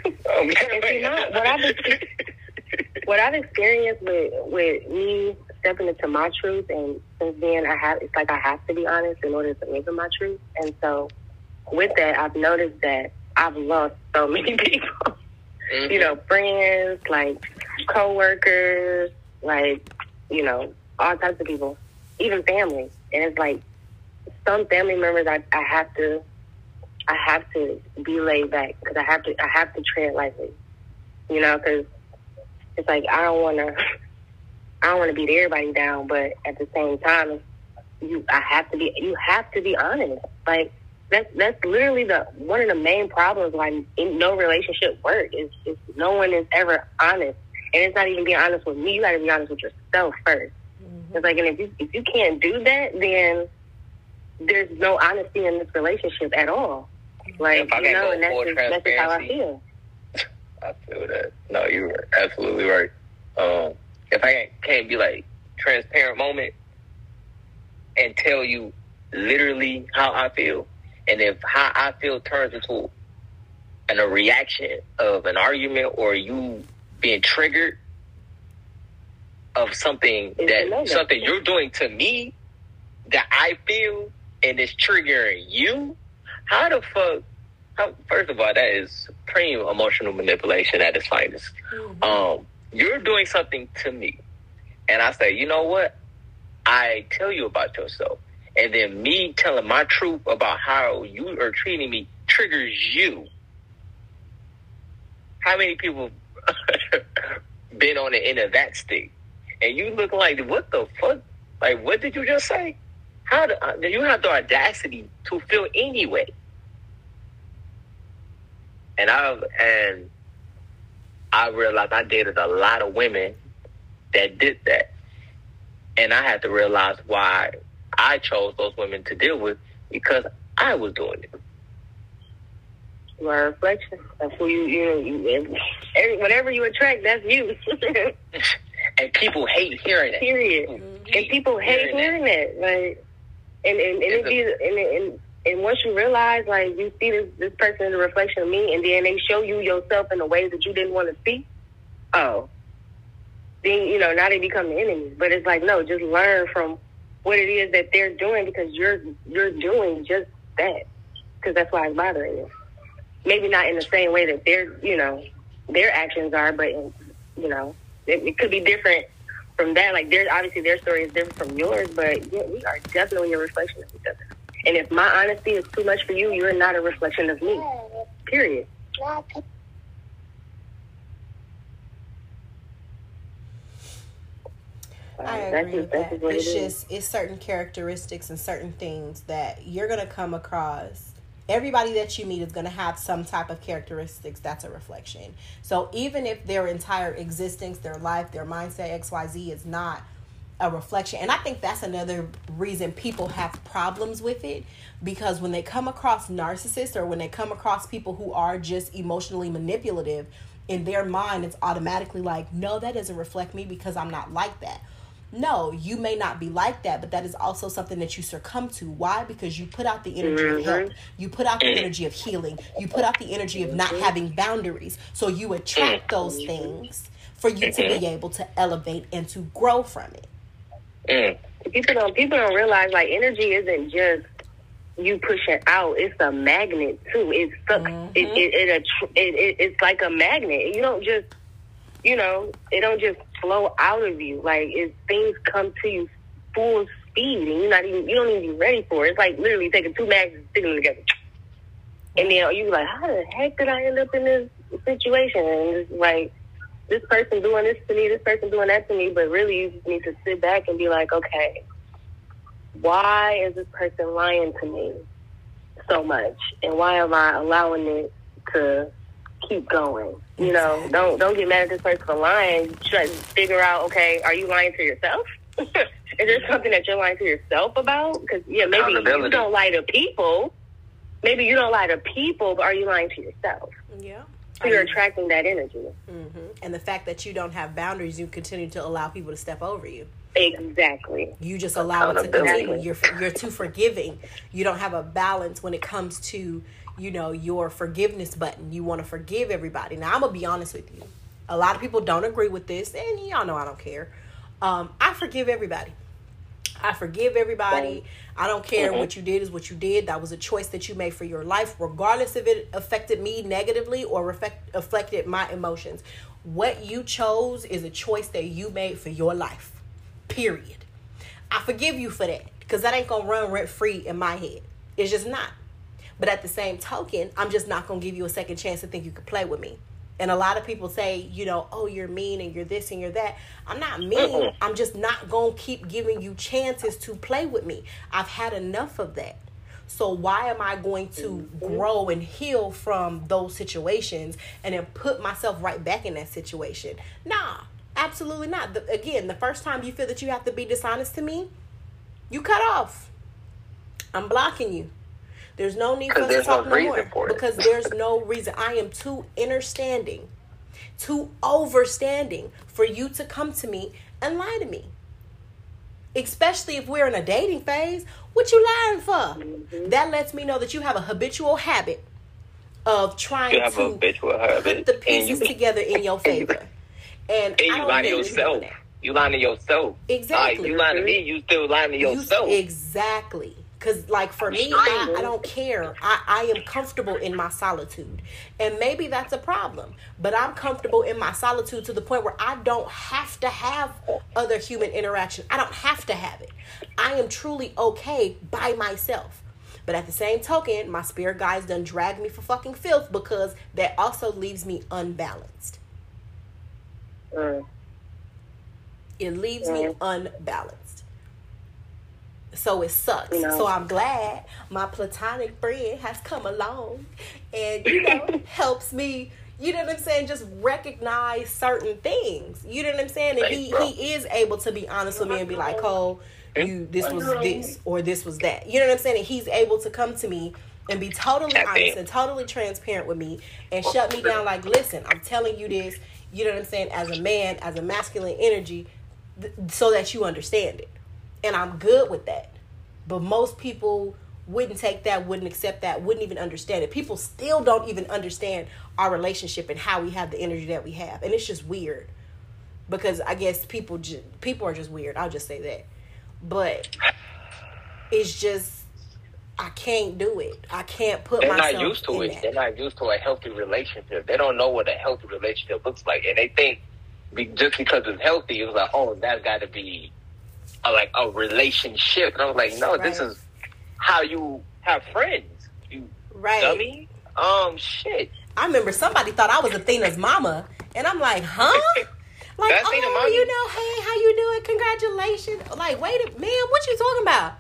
What I've experienced with me stepping into my truth, and since then it's like I have to be honest in order to live in my truth. And so with that, I've noticed that I've lost so many people. Mm-hmm. Friends, like coworkers, like, all types of people, even family. And it's like some family members I have to be laid back, because I have to tread lightly, because it's like I don't want to beat everybody down, but at the same time, you have to be honest. Like that's literally one of the main problems why no relationship works is no one is ever honest, and it's not even being honest with me. You got to be honest with yourself first. Mm-hmm. It's like, and if you can't do that, then there's no honesty in this relationship at all. Like, and that's just how I feel. I feel that. No, you're absolutely right. If I can't be like transparent moment and tell you literally how I feel, and if how I feel turns into a reaction of an argument or you being triggered of something something you're doing to me that I feel and it's triggering you, how the fuck? First of all, that is supreme emotional manipulation at its finest. Mm-hmm. You're doing something to me, and I say, you know what? I tell you about yourself, and then me telling my truth about how you are treating me triggers you. How many people been on the end of that stick, and you look like, what the fuck? Like, what did you just say? How do you have the audacity to feel anyway? And I realized I dated a lot of women that did that. And I had to realize why I chose those women to deal with because I was doing it. You are a reflection of who whatever you attract, that's you. And people hate hearing it. Period. And people hate hearing that. Like, and once you realize, like, you see this person is a reflection of me, and then they show you yourself in the ways that you didn't want to see. Oh, then now they become the enemies. But it's like, no, just learn from what it is that they're doing, because you're doing just that, because that's why it's bothering you. Maybe not in the same way that their actions are, but it could be different from that. Like, obviously their story is different from yours, but yeah, we are definitely a reflection of each other. And if my honesty is too much for you, you're not a reflection of me. Period. I agree with that. It's certain characteristics and certain things that you're going to come across. Everybody that you meet is going to have some type of characteristics that's a reflection. So even if their entire existence, their life, their mindset, XYZ is not a reflection. And I think that's another reason people have problems with it, because when they come across narcissists, or when they come across people who are just emotionally manipulative, in their mind it's automatically like, no, that doesn't reflect me because I'm not like that. No, you may not be like that, but that is also something that you succumb to. Why? Because you put out the energy of help. You put out the energy of healing. You put out the energy of not having boundaries. So you attract those things for you to be able to elevate and to grow from it. People don't realize, like, energy isn't just you pushing out. It's a magnet too. It's it's like a magnet. You don't just it don't just flow out of you. Like, things come to you full speed, and you don't even be ready for it. It's like literally taking two magnets and sticking them together, and then you're like, how the heck did I end up in this situation? And it's like, this person doing this to me, this person doing that to me. But really, you just need to sit back and be like, okay, why is this person lying to me so much, and why am I allowing it to keep going? Don't get mad at this person for lying. Try to figure out, okay, are you lying to yourself? Is there something that you're lying to yourself about? Because maybe you don't lie to people. Maybe you don't lie to people, but are you lying to yourself? Yeah. So you're attracting that energy. And the fact that you don't have boundaries, you continue to allow people to step over you. Exactly. You just allow it to continue. You're too forgiving. You don't have a balance when it comes to, your forgiveness button. You want to forgive everybody. Now, I'm going to be honest with you. A lot of people don't agree with this, and y'all know I don't care. I forgive everybody. I forgive everybody. I don't care. What you did is what you did. That was a choice that you made for your life, regardless if it affected me negatively or affected my emotions. What you chose is a choice that you made for your life. Period. I forgive you for that, because that ain't going to run rent free in my head. It's just not. But at the same token, I'm just not going to give you a second chance to think you could play with me. And a lot of people say, oh, you're mean and you're this and you're that. I'm not mean. I'm just not going to keep giving you chances to play with me. I've had enough of that. So why am I going to grow and heal from those situations and then put myself right back in that situation? Nah, absolutely not. Again, the first time you feel that you have to be dishonest to me, you cut off. I'm blocking you. There's no need for us to talk no more, because there's no reason. I am too understanding, too overstanding for you to come to me and lie to me. Especially if we're in a dating phase. What you lying for? That lets me know that you have a habitual habit of trying to put the pieces together in your favor. And you lie to yourself. You lying to yourself. Exactly. You lying to me, you still lying to yourself. Exactly. Because, like, for me, I don't care. I am comfortable in my solitude. And maybe that's a problem. But I'm comfortable in my solitude to the point where I don't have to have other human interaction. I don't have to have it. I am truly okay by myself. But at the same token, my spirit guides done drag me for fucking filth, because that also leaves me unbalanced. It leaves me unbalanced. So it sucks. So I'm glad my platonic friend has come along and, helps me, You know what I'm saying? Just recognize certain things. You know what I'm saying? And he is able to be honest with me and be like, Cole, this was this or this was that. You know what I'm saying? And he's able to come to me and be totally honest and totally transparent with me and shut me down like, listen, I'm telling you this, you know what I'm saying, as a man, as a masculine energy, so that you understand it. And I'm good with that. But most people wouldn't take that, wouldn't accept that, wouldn't even understand it. People still don't even understand our relationship and how we have the energy that we have. And it's just weird. Because I guess people are just weird. I'll just say that. But it's just, I can't do it. I can't put myself in that. They're not used to it. They're not used to a healthy relationship. They don't know what a healthy relationship looks like. And they think just because it's healthy, it's like, oh, that's got to be a relationship. And I was like, no, This is how you have friends. You dummy. Shit. I remember somebody thought I was Athena's mama. And I'm like, huh? Like, That's you know, hey, how you doing? Congratulations. Like, wait a man, what you talking about?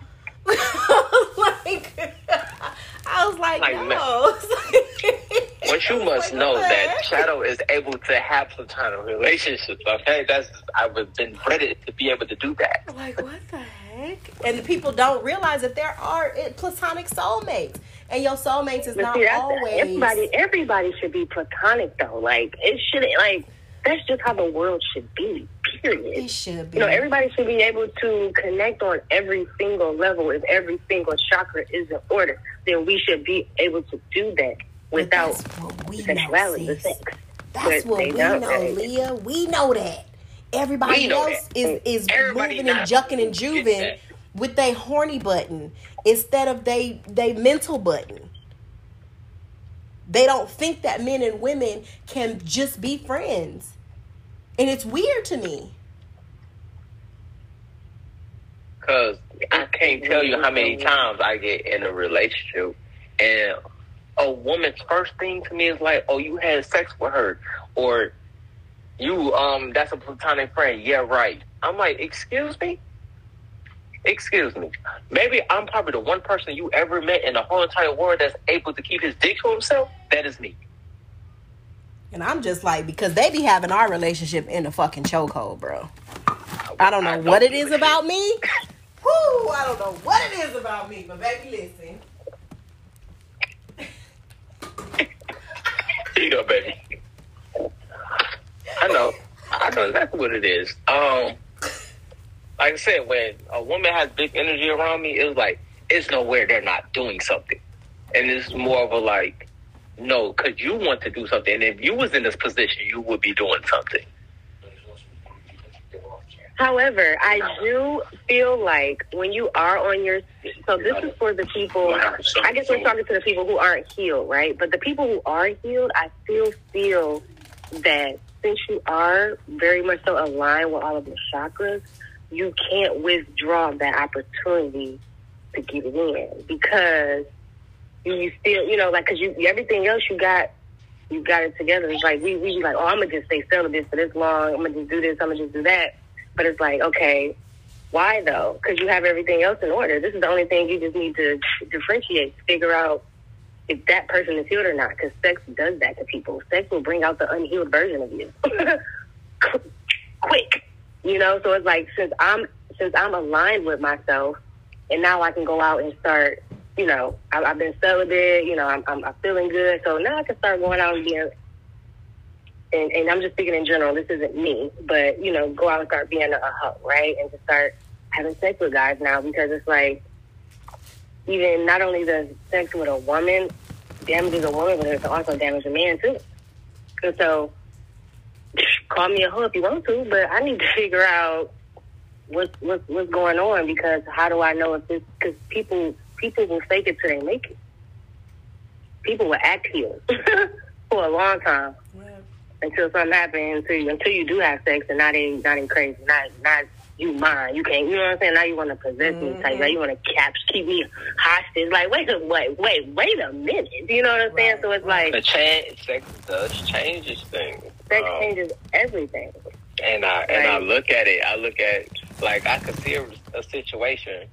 I was like, no. What you must know that Shadow is able to have some kind of relationships. Okay, I've been bred to be able to do that. Like, what the heck? And the people don't realize that there are platonic soulmates, and your soulmates is not always. Everybody should be platonic though. Like, it shouldn't. Like, that's just how the world should be. Period. It should be. You know, everybody should be able to connect on every single level. If every single chakra is in order, then we should be able to do that without sexuality, the sex. That's what we know, Leah. We know that. Everybody else is moving and jucking and juving with their horny button instead of they mental button. They don't think that men and women can just be friends. And it's weird to me. Because I can't tell you how many times I get in a relationship and a woman's first thing to me is like, oh, you had sex with her. Or you, that's a platonic friend. Yeah, right. I'm like, excuse me? Excuse me. Maybe I'm probably the one person you ever met in the whole entire world that's able to keep his dick to himself. That is me. And I'm just like, because they be having our relationship in a fucking chokehold, bro. I don't know what it is about me. Whoo, I don't know what it is about me, but baby, listen. You know, baby. I know exactly what it is. Like I said, when a woman has big energy around me, it's like, it's nowhere they're not doing something. And it's more of a like, no, because you want to do something. And if you was in this position, you would be doing something. However, I do feel like when you are on your... So this is for the people... I guess we're talking to the people who aren't healed, right? But the people who are healed, I still feel that since you are very much so aligned with all of the chakras, you can't withdraw that opportunity to get it in because you still, you know, like, because you everything else you got it together. It's like we be like, oh, I'm gonna just stay celibate for this long. I'm gonna just do this. I'm gonna just do that. But it's like, okay, why though? Because you have everything else in order. This is the only thing you just need to differentiate, figure out if that person is healed or not. Because sex does that to people. Sex will bring out the unhealed version of you quick. You know, so it's like since I'm aligned with myself, and now I can go out and start. You know, I've been celibate. You know, I'm feeling good, so now I can start going out and being. And I'm just speaking in general. This isn't me, but you know, go out and start being a hoe, right? And just start having sex with guys now because it's like, even not only does sex with a woman damages a woman, but it also damages a man too. And so. Call me a hoe if you want to, but I need to figure out what's going on because how do I know if this? Because people will fake it till they make it. People will act healed for a long time until something happens. Until you do have sex and not in crazy, not you mine. You can't. You know what I'm saying? Now you want to possess me, type. Now you want to keep me hostage. Like wait a minute. You know what I'm saying? So it's like sex does change things. Sex changes everything. And I look at it. I look at like I could see a situation.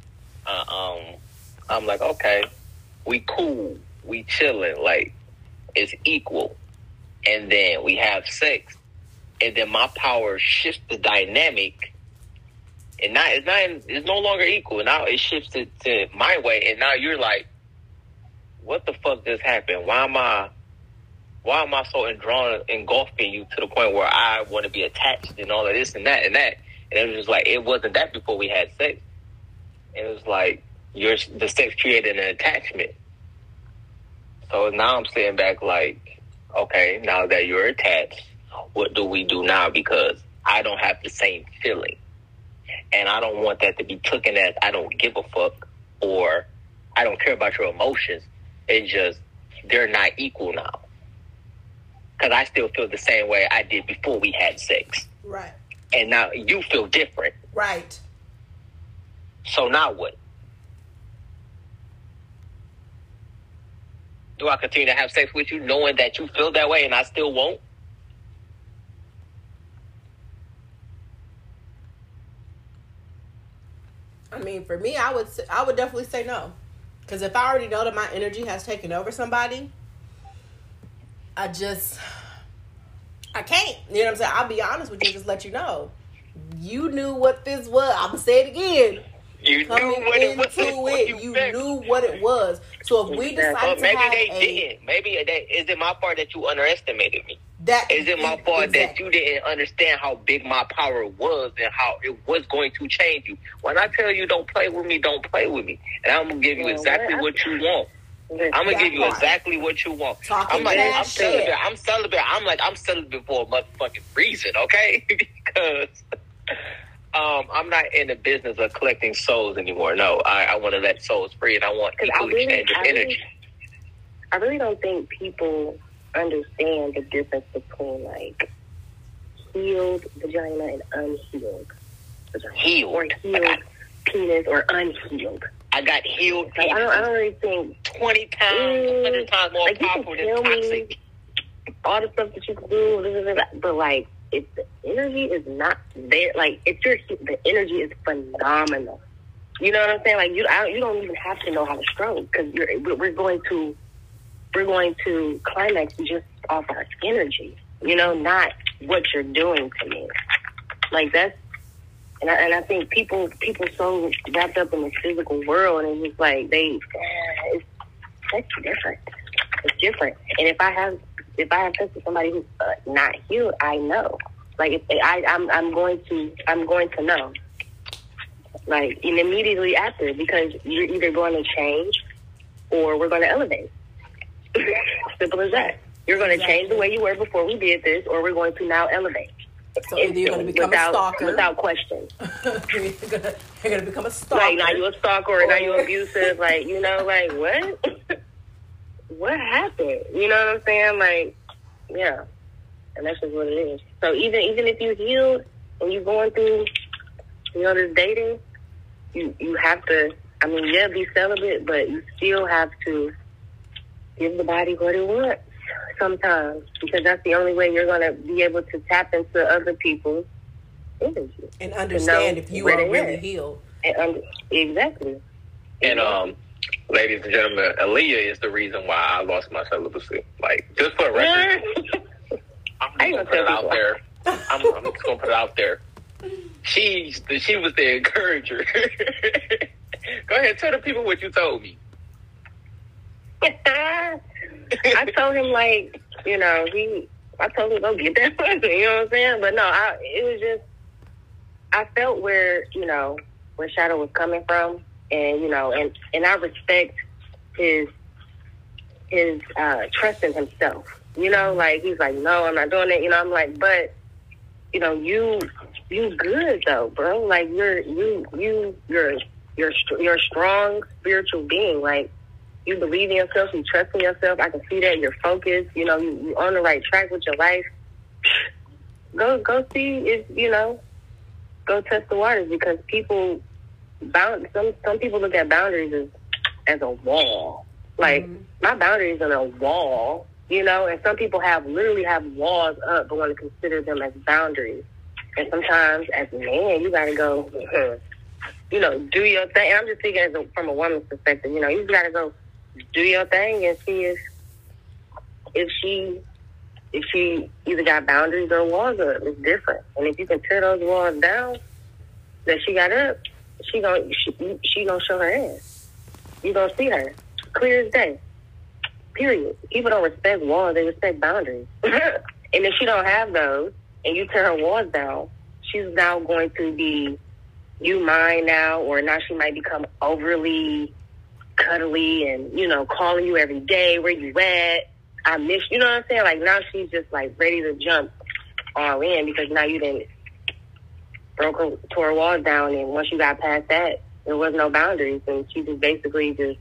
I'm like, okay, we cool, we chilling, like it's equal. and then we have sex, and then my power shifts the dynamic, and now it's no longer equal. Now it shifts to my way, and now you're like, what the fuck just happened? Why am I so engulfing you to the point where I want to be attached and all of this and that and that? And it was just like, it wasn't that before we had sex. And it was like, the sex created an attachment. So now I'm sitting back like, okay, now that you're attached, what do we do now? Because I don't have the same feeling. And I don't want that to be taken as I don't give a fuck or I don't care about your emotions. It's just, they're not equal now. Because I still feel the same way I did before we had sex. Right. And now you feel different. Right. So now what? Do I continue to have sex with you knowing that you feel that way and I still won't? I mean, for me, I would definitely say no. Because if I already know that my energy has taken over somebody, I can't. You know what I'm saying? I'll be honest with you, just let you know. You knew what this was. I'm going to say it again. You knew what it was. You knew what it was. So if we decide to have didn't. Maybe is it my fault that you underestimated me? Is it my fault that you didn't understand how big my power was and how it was going to change you? When I tell you don't play with me, don't play with me. And I'm going to give you exactly what you want. I'm going to give you exactly what you want. I'm celibate. I'm celibate for a motherfucking reason, okay? Because I'm not in the business of collecting souls anymore. No, I want to let souls free, and I want equal exchange of energy. I really don't think people understand the difference between like healed vagina and unhealed vagina. Healed. Or healed penis or unhealed. I got healed penis. Like, I don't really think 20 times, 100 times more powerful than toxic. All the stuff that you can do, but like, if the energy is not there, like the energy is phenomenal. You know what I'm saying? Like you don't even have to know how to stroke because we're going to climax just off our energy. You know, not what you're doing to me. Like that's, and I think people so wrapped up in the physical world, and it's just like that's different. It's different. And if I have sex with somebody who's not healed, I know. Like I'm going to know. Like and immediately after, because you're either going to change or we're going to elevate. Simple as that. You're going to change the way you were before we did this, or we're going to now elevate. So either you're going to become a stalker without question. you're going to become a stalker. Like now you're a stalker, or now you're abusive. Like like what? What happened? You know what I'm saying? Like, yeah. And that's just what it is. So even if you healed and you're going through, this dating, you have to, be celibate, but you still have to give the body what it wants sometimes, because that's the only way you're going to be able to tap into other people's energy. And understand if you are really healed. Exactly. And, ladies and gentlemen, Aaliyah is the reason why I lost my celibacy. Like, just for a record. I'm just going to put it out there. I'm just going to put it out there. She was the encourager. Go ahead, tell the people what you told me. I told him, like, I told him go get that money, you know what I'm saying? But no, it was just, I felt where Shadow was coming from. And, and I respect his trust in himself. Like, he's like, no, I'm not doing it. I'm like, but, you good though, bro. Like, you're a strong spiritual being. Like, you believe in yourself, you trust in yourself. I can see that you're focused. You're on the right track with your life. Go see if, go test the waters, because people, some people look at boundaries as a wall. Like, my boundaries are a wall, and some people literally have walls up but want to consider them as boundaries. And sometimes as a man, you gotta go, do your thing. And I'm just thinking from a woman's perspective, you just gotta go do your thing and see if she if she either got boundaries or walls up, it's different. And if you can tear those walls down that she got up, she gonna show her ass. You gonna see her clear as day. Period. People don't respect walls; they respect boundaries. And if she don't have those, and you tear her walls down, she's now going to be you mine now, or now she might become overly cuddly and, you know, calling you every day, where you at? I miss you. Know what I'm saying? Like, now she's just like ready to jump all in because now you didn't tore her walls down, and once you got past that, there was no boundaries, and she just basically just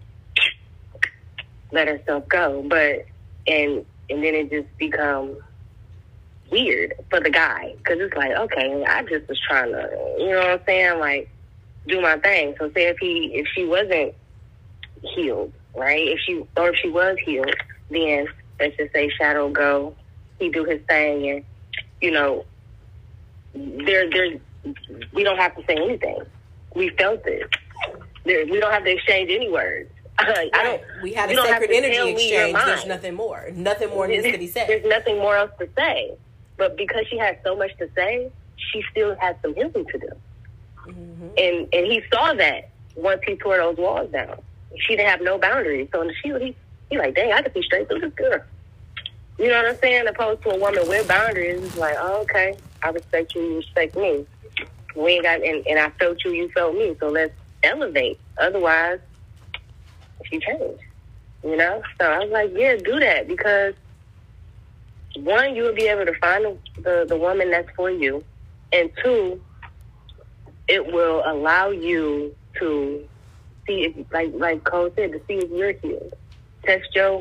let herself go. But and then it just becomes weird for the guy because it's like, okay, I just was trying to, you know what I'm saying, like, do my thing. So say if she wasn't healed, right? If she was healed, then let's just say Shadow go, he do his thing, and you know, we don't have to say anything. We felt it. We don't have to exchange any words. We had a sacred energy exchange. There's nothing more. Nothing more needs to be said. There's nothing more else to say. But because she had so much to say, she still had some healing to do. Mm-hmm. And he saw that once he tore those walls down. She didn't have no boundaries. So he like, dang, I could see straight through this girl. You know what I'm saying? Opposed to a woman with boundaries, it's like, oh, okay, I respect you, you respect me. We ain't got, and I felt you, you felt me. So let's elevate. Otherwise, she changed. You know? So I was like, yeah, do that, because one, you will be able to find the woman that's for you, and two, it will allow you to see if, like Cole said, to see if you're healed. Test your,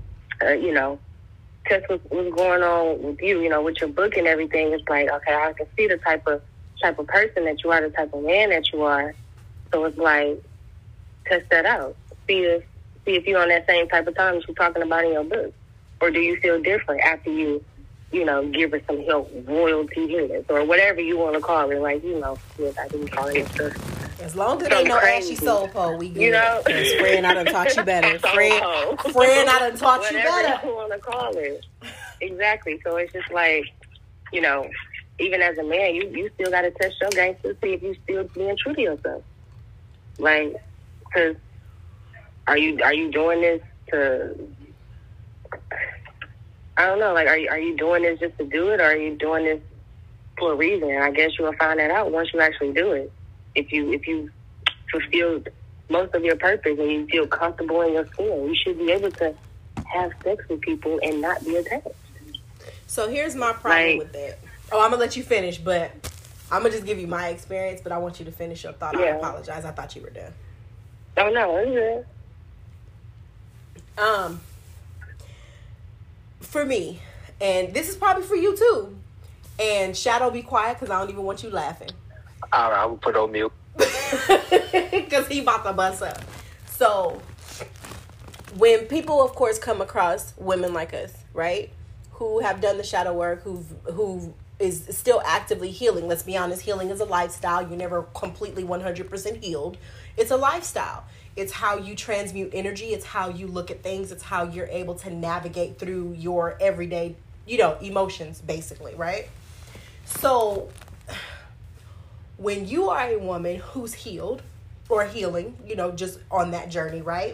test what's going on with you, with your book and everything. It's like, okay, I can see the type of person that you are, the type of man that you are. So it's like, test that out. See if you're on that same type of time that you're talking about in your book. Or do you feel different after you give her some help, royalty healers, or whatever you want to call it. Like, yes, I didn't call it stuff. As long as there ain't no ashy soul pole, we good. Friend, I done taught you better. Friend, I done taught you better. Whatever you want to call it. Exactly. So it's just like, even as a man, you still got to test your game to see if you still being true to yourself. Like, because are you doing this to... I don't know, like, are you doing this just to do it, or are you doing this for a reason? And I guess you will find that out once you actually do it. If you fulfilled most of your purpose and you feel comfortable in your skin, you should be able to have sex with people and not be attached. So here's my problem with that. Oh, I'm going to let you finish, but I'm going to just give you my experience, but I want you to finish your thought. Yeah. I apologize. I thought you were done. Oh, no, it's good. For me, and this is probably for you too, and Shadow, be quiet because I don't even want you laughing. All right, I'm going to put on mute. Because he about to bust up. So, when people, of course, come across women like us, right, who have done the shadow work, who is still actively healing. Let's be honest, healing is a lifestyle. You're never completely 100% healed. It's a lifestyle. It's how you transmute energy. It's how you look at things. It's how you're able to navigate through your everyday, emotions, basically, right? So when you are a woman who's healed or healing, just on that journey, right?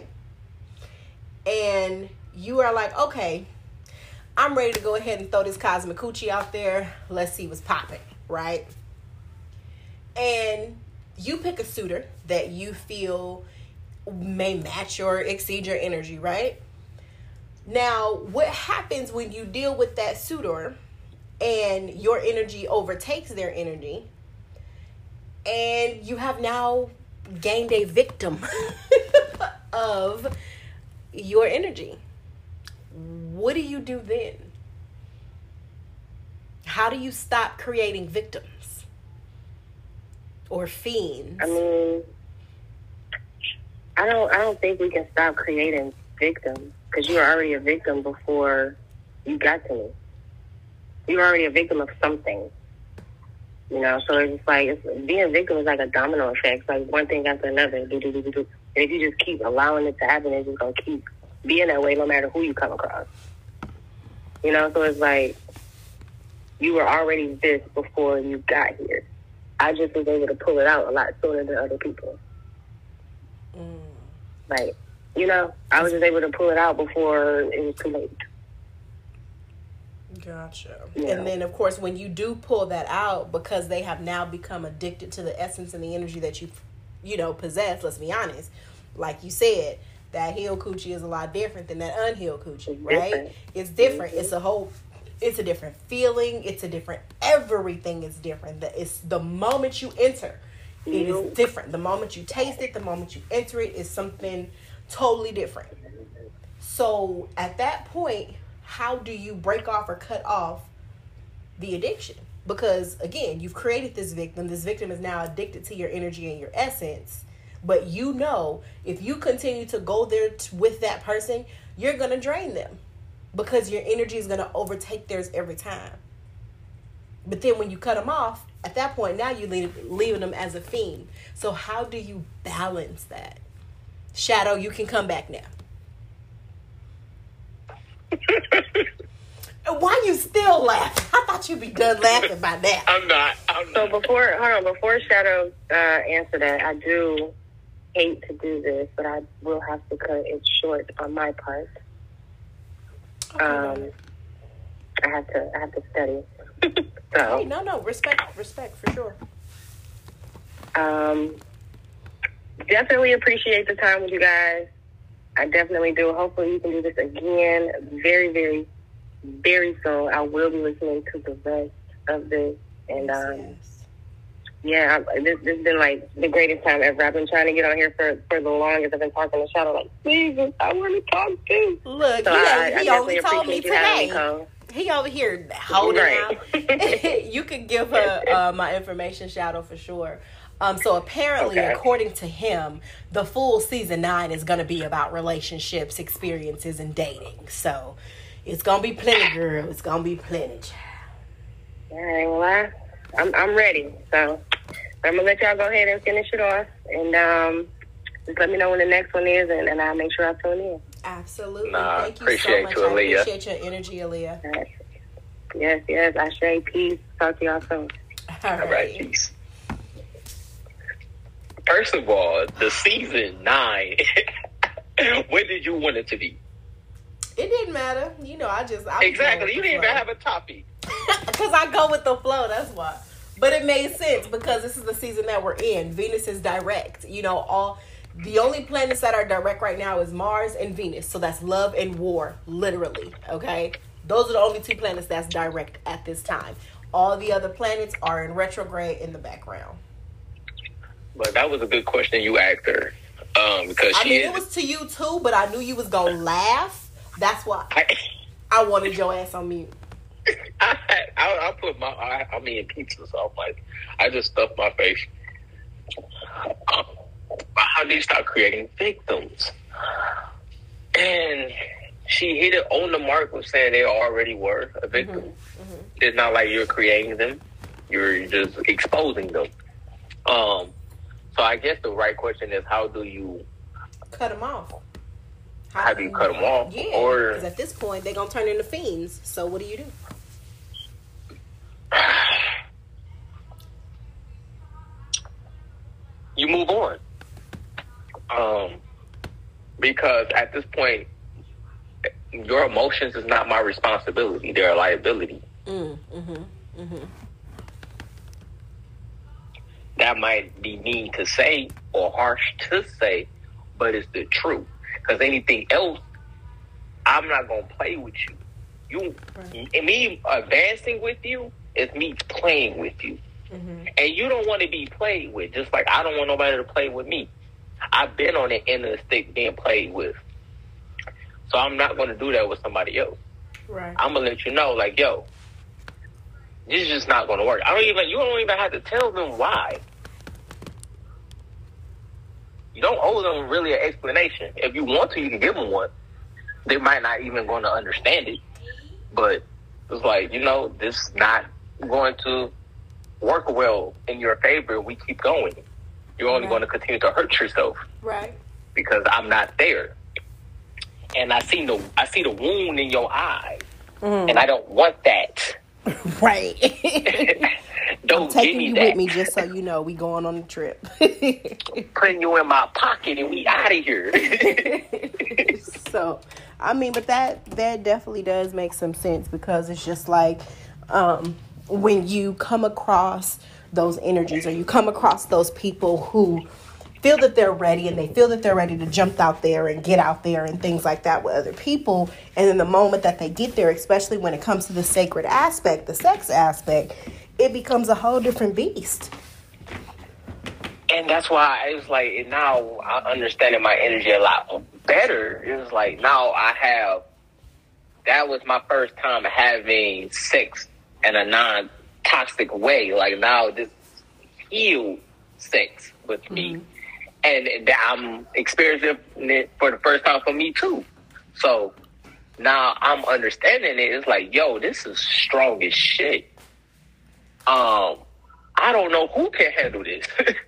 And you are like, okay, I'm ready to go ahead and throw this cosmic coochie out there. Let's see what's popping, right? And you pick a suitor that you feel may match or exceed your energy, right? Now, what happens when you deal with that suitor and your energy overtakes their energy, and you have now gained a victim of your energy? What do you do then? How do you stop creating victims or fiends? I mean, I don't think we can stop creating victims, because you were already a victim before you got to me. You were already a victim of something. So it's like, being a victim is like a domino effect. It's like one thing after another. And if you just keep allowing it to happen, it's just going to keep being that way no matter who you come across. You know, so it's like you were already this before you got here. I just was able to pull it out a lot sooner than other people. Like, you know, I was just able to pull it out before it was too late. Gotcha. Yeah. And then, of course, when you do pull that out, because they have now become addicted to the essence and the energy that you know, possess, let's be honest. Like you said, that healed coochie is a lot different than that unhealed coochie, right? It's different. Mm-hmm. It's a different feeling. It's a different, everything is different. It's the moment you enter, it is different. The moment you taste it, the moment you enter it is something totally different. So at that point, how do you break off or cut off the addiction? Because again, you've created this victim. This victim is now addicted to your energy and your essence. But you know, if you continue to go there with that person, you're going to drain them because your energy is going to overtake theirs every time. But then when you cut them off, at that point, now you're leaving them as a fiend. So how do you balance that? Shadow, you can come back now. Why you still laughing? I thought you'd be done laughing by now. I'm not. So before Shadow answer that, I do hate to do this, but I will have to cut it short on my part. Okay. I have to study. So hey, no, respect for sure. Definitely appreciate the time with you guys. I definitely do. Hopefully you can do this again very, very, very soon. I will be listening to the rest of this. And yeah, this has been like the greatest time ever. I've been trying to get on here for the longest. I've been talking to Shadow like, please, I want to talk too. Look, so he only told me today. He over here holding out. You could give her my information, Shadow, for sure. So apparently, according to him, the full season 9 is going to be about relationships, experiences, and dating. So it's going to be plenty, girl. It's going to be plenty. All right, well, I'm ready. So I'm going to let y'all go ahead and finish it off. And just let me know when the next one is, and I'll make sure I tune in. Absolutely. Thank you so much. Aaliyah. I appreciate your energy, Aaliyah. All right. Yes. I say peace. Talk to y'all soon. All right. Peace. First of all, the season 9, what did you want it to be? It didn't matter. You know, I exactly. You didn't even have a topic. Because I go with the flow, that's why. But it made sense because this is the season that we're in. Venus is direct. You know, the only planets that are direct right now is Mars and Venus. So that's love and war, literally. Okay? Those are the only 2 planets that's direct at this time. All the other planets are in retrograde in the background. But that was a good question you asked her. Because it was to you too, but I knew you was going to laugh. That's why I wanted your ass on mute. I put I'm eating pizza, so I'm like, I just stuffed my face. How do you start creating victims? And she hit it on the mark with saying they already were a victim. Mm-hmm. It's not like you're creating them. You're just exposing them. So I guess the right question is, how do you cut them off? How do you cut them off? Yeah, or because at this point, they're going to turn into fiends. So what do you do? You move on. Because at this point, your emotions is not my responsibility. They're a liability. That might be mean to say or harsh to say, but it's the truth. Because anything else, I'm not going to play with you. Me advancing with you is me playing with you. Mm-hmm. And you don't want to be played with, just like I don't want nobody to play with me. I've been on the end of the stick being played with. So I'm not going to do that with somebody else. Right. I'm going to let you know, like, yo, this is just not going to work. You don't even have to tell them why. You don't owe them really an explanation. If you want to, you can give them one. They might not even going to understand it. But it's like, this is not going to work well in your favor. We keep going. You're only going to continue to hurt yourself. Right. Because I'm not there. And I see the wound in your eye. and I don't want that. Right. Don't I'm give taking me you that. with me just so you know we going on a trip. Putting you in my pocket and we out of here. So, I mean, but that definitely does make some sense, because it's just like when you come across those energies, or you come across those people who feel that they're ready, and they feel that they're ready to jump out there and get out there and things like that with other people. And then the moment that they get there, especially when it comes to the sacred aspect, the sex aspect, it becomes a whole different beast. And that's why it's like, and now I'm understanding my energy a lot better. It was like, now that was my first time having sex in a non-toxic way. Like, now this healed sex with me. And I'm experiencing it for the first time for me too. So now I'm understanding it. It's like, yo, this is strong as shit. I don't know who can handle this.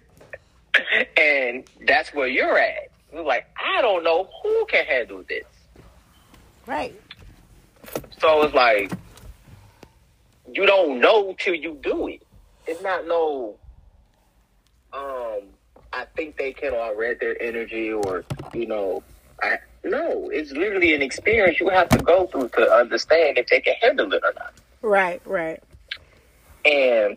And that's where you're at. It's like, I don't know who can handle this. Right. So it's like, you don't know till you do it. It's not no, I think they can, or I read their energy, or, no, it's literally an experience you have to go through to understand if they can handle it or not. Right. And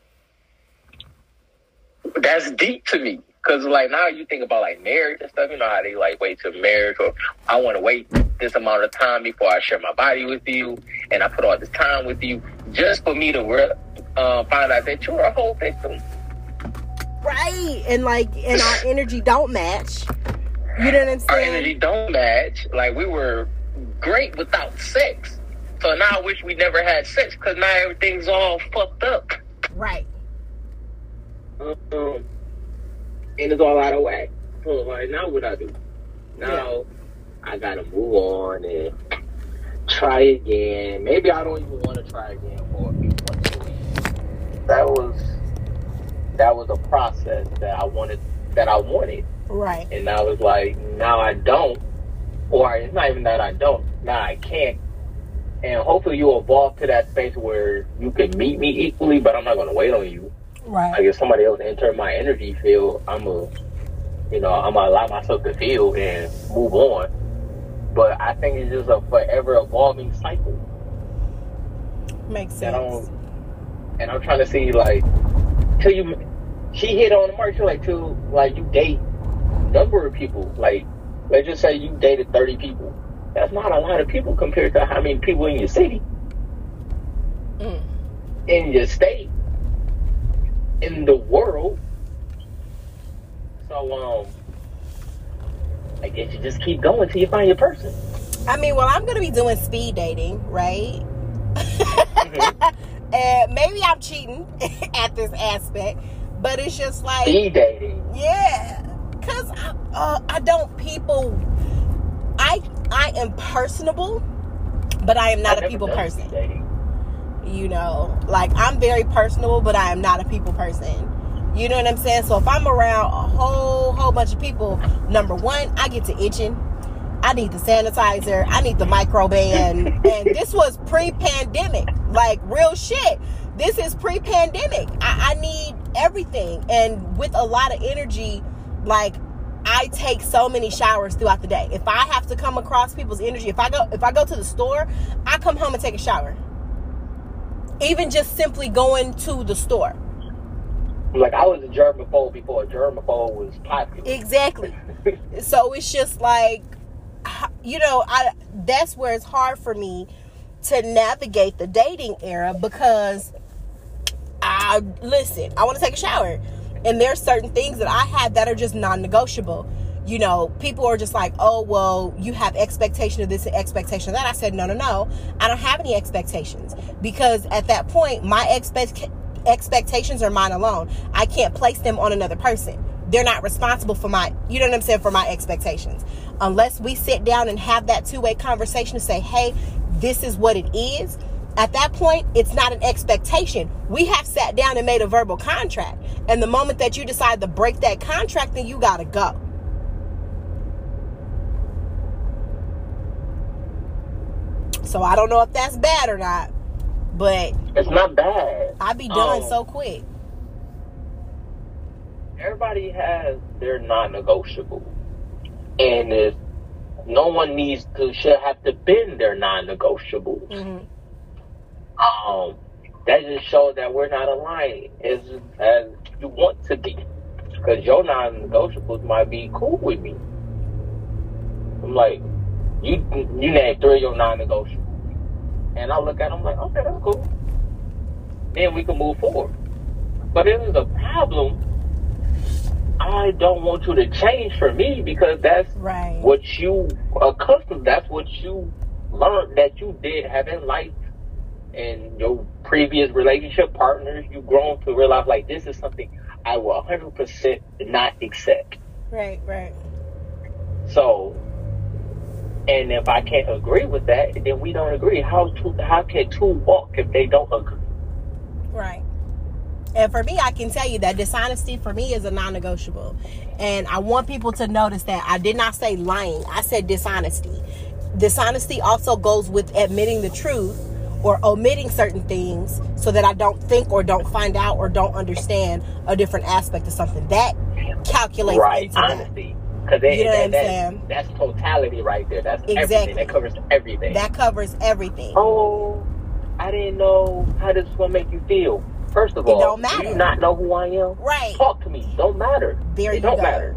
that's deep to me, because like, now you think about like marriage and stuff, how they like wait till marriage, or I want to wait this amount of time before I share my body with you, and I put all this time with you just for me to find out that you're a whole victim. Right. And our energy don't match. You know what I'm saying? Our energy don't match. Like, we were great without sex. So now I wish we never had sex, because now everything's all fucked up. Right. And it's all out of whack. So, like, now what I do? Now I gotta move on and try again. Maybe I don't even want to try again for a few months. That was a process that I wanted. Right. And now it's like, now I don't. Or it's not even that I don't. Now I can't. And hopefully you evolve to that space where you can meet me equally, but I'm not going to wait on you. Right. Like, if somebody else enter my energy field, I'm going to allow myself to feel and move on. But I think it's just a forever evolving cycle. Makes sense. And I'm trying to see, like, she hit on the mark, like, till, like, you date a number of people. Like, let's just say you dated 30 people. That's not a lot of people compared to how many people in your city, in your state, in the world. So, I guess you just keep going till you find your person. I mean, well, I'm going to be doing speed dating, right? And maybe I'm cheating at this aspect, but it's just like... Speed dating? Yeah. Because I am personable, but I am not a people person. Like, I'm very personable, but I am not a people person. You know what I'm saying? So if I'm around a whole bunch of people, number one, I get to itching. I need the sanitizer. I need the Microban. And this was pre-pandemic. Like, real shit. This is pre-pandemic. I need everything. And with a lot of energy, like, I take so many showers throughout the day. If I have to come across people's energy, if I go to the store, I come home and take a shower. Even just simply going to the store. Like, I was a germaphobe before germaphobe was popular. Exactly. So it's just like, that's where it's hard for me to navigate the dating era, because I want to take a shower. And there's certain things that I have that are just non-negotiable. People are just like, oh, well, you have expectation of this and expectation of that. I said, no. I don't have any expectations, because at that point, my expectations are mine alone. I can't place them on another person. They're not responsible for my expectations. Unless we sit down and have that two-way conversation to say, hey, this is what it is. At that point, it's not an expectation. We have sat down and made a verbal contract. And the moment that you decide to break that contract, then you got to go. So I don't know if that's bad or not, but it's not bad. I be done so quick. Everybody has their non-negotiable, and if no one should have to bend their non-negotiables. Mm-hmm. That just shows that we're not aligned as you want to be, because your non-negotiables might be cool with me. I'm like, you name 3 of your non-negotiables, and I look at them like, okay, that's cool. Then we can move forward. But if there's a problem, I don't want you to change for me, because that's right. What you accustomed. That's what you learned that you did have in life, and your previous relationship partners. You grown to realize like this is something I will 100% not accept. Right. So, and if I can't agree with that, then we don't agree. How can 2 walk if they don't agree? Right. And for me, I can tell you that dishonesty for me is a non-negotiable. And I want people to notice that I did not say lying. I said dishonesty. Dishonesty also goes with admitting the truth or omitting certain things so that I don't think or don't find out or don't understand a different aspect of something. That calculates into honesty. Because you know what I'm saying? That's totality right there. That's exactly. Everything. That covers everything. That covers everything. Oh, I didn't know how this is going to make you feel. First of all, it don't matter. Do you not know who I am? Right. Talk to me. Don't matter. It don't matter.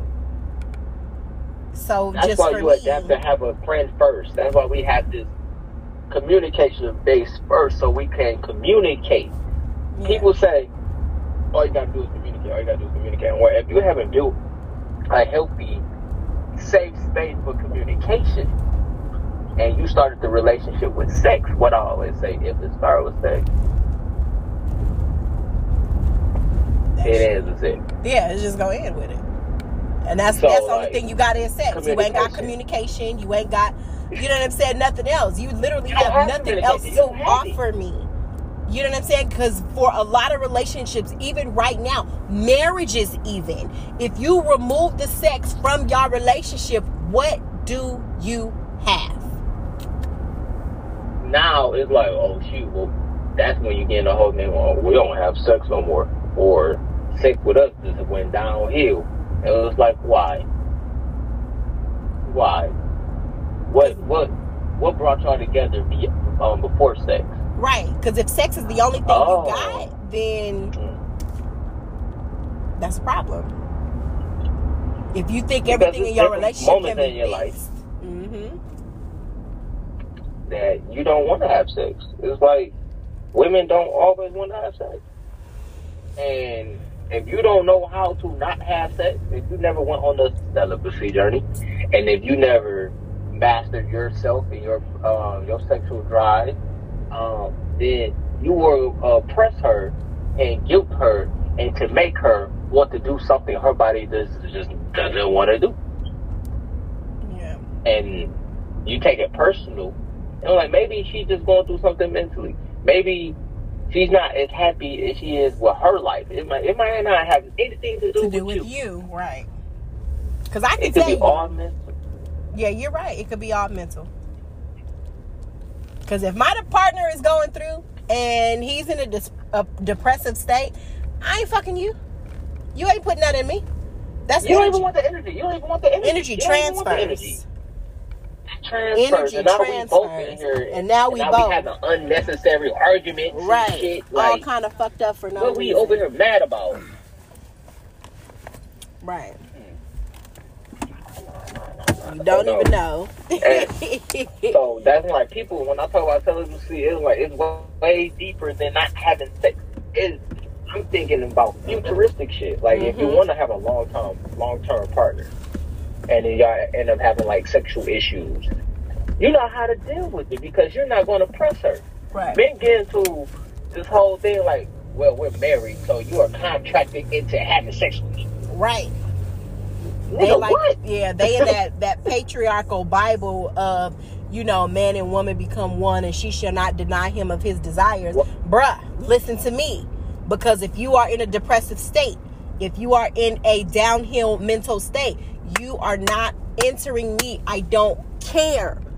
So that's just why for you have to have a friend first. That's why we have this communication base first, so we can communicate. Yeah. People say, all you got to do is communicate. All you got to do is communicate. Or if you haven't built a healthy, safe space for communication, and you started the relationship with sex, what I always say, if it started with sex, it. Yeah, it's just go in with it. And that's the only thing you got is sex. You ain't got communication. You ain't got, you know what I'm saying, nothing else. You literally have nothing else to offer me. You know what I'm saying? Because for a lot of relationships, even right now, marriages even, if you remove the sex from your relationship, what do you have? Now it's like, oh shoot, well, that's when you get in the whole thing, well, we don't have sex no more. Or sex with us just went downhill. It was like, why? What brought y'all together before sex? Right, because if sex is the only thing you got, then that's a problem. If you think everything in your relationship can be fixed, that you don't want to have sex. It's like women don't always want to have sex. And if you don't know how to not have sex, if you never went on the celibacy journey, and if you never mastered yourself and your sexual drive, then you will oppress her and guilt her and to make her want to do something her body just doesn't want to do. Yeah. And you take it personal. And like, maybe she's just going through something mentally. Maybe she's not as happy as she is with her life. It might not have anything to do with you. Right. Because I can it could be all mental. Yeah, you're right. It could be all mental. Because if my partner is going through and he's in a depressive state, I ain't fucking you. You ain't putting that in me. That's you don't even want the energy. You don't even want the energy. Energy transfers. Energy transfers. And now we both having unnecessary arguments. Right. And shit. All Like, kind of fucked up for no reason. What we over here mad about? Right. You don't even know. So that's like people, when I talk about celibacy, it's way deeper than not having sex. I'm thinking about futuristic shit. Like if you want to have a long-term partner, and then y'all end up having like sexual issues, you know how to deal with it because you're not going to press her. Right. Men get into this whole thing like, well, we're married, so you are contracted into having sex with me. Right. They like, what? Yeah, they in that patriarchal Bible of, man and woman become one and she shall not deny him of his desires. What? Bruh, listen to me. Because if you are in a depressive state, if you are in a downhill mental state, you are not entering me. I don't care.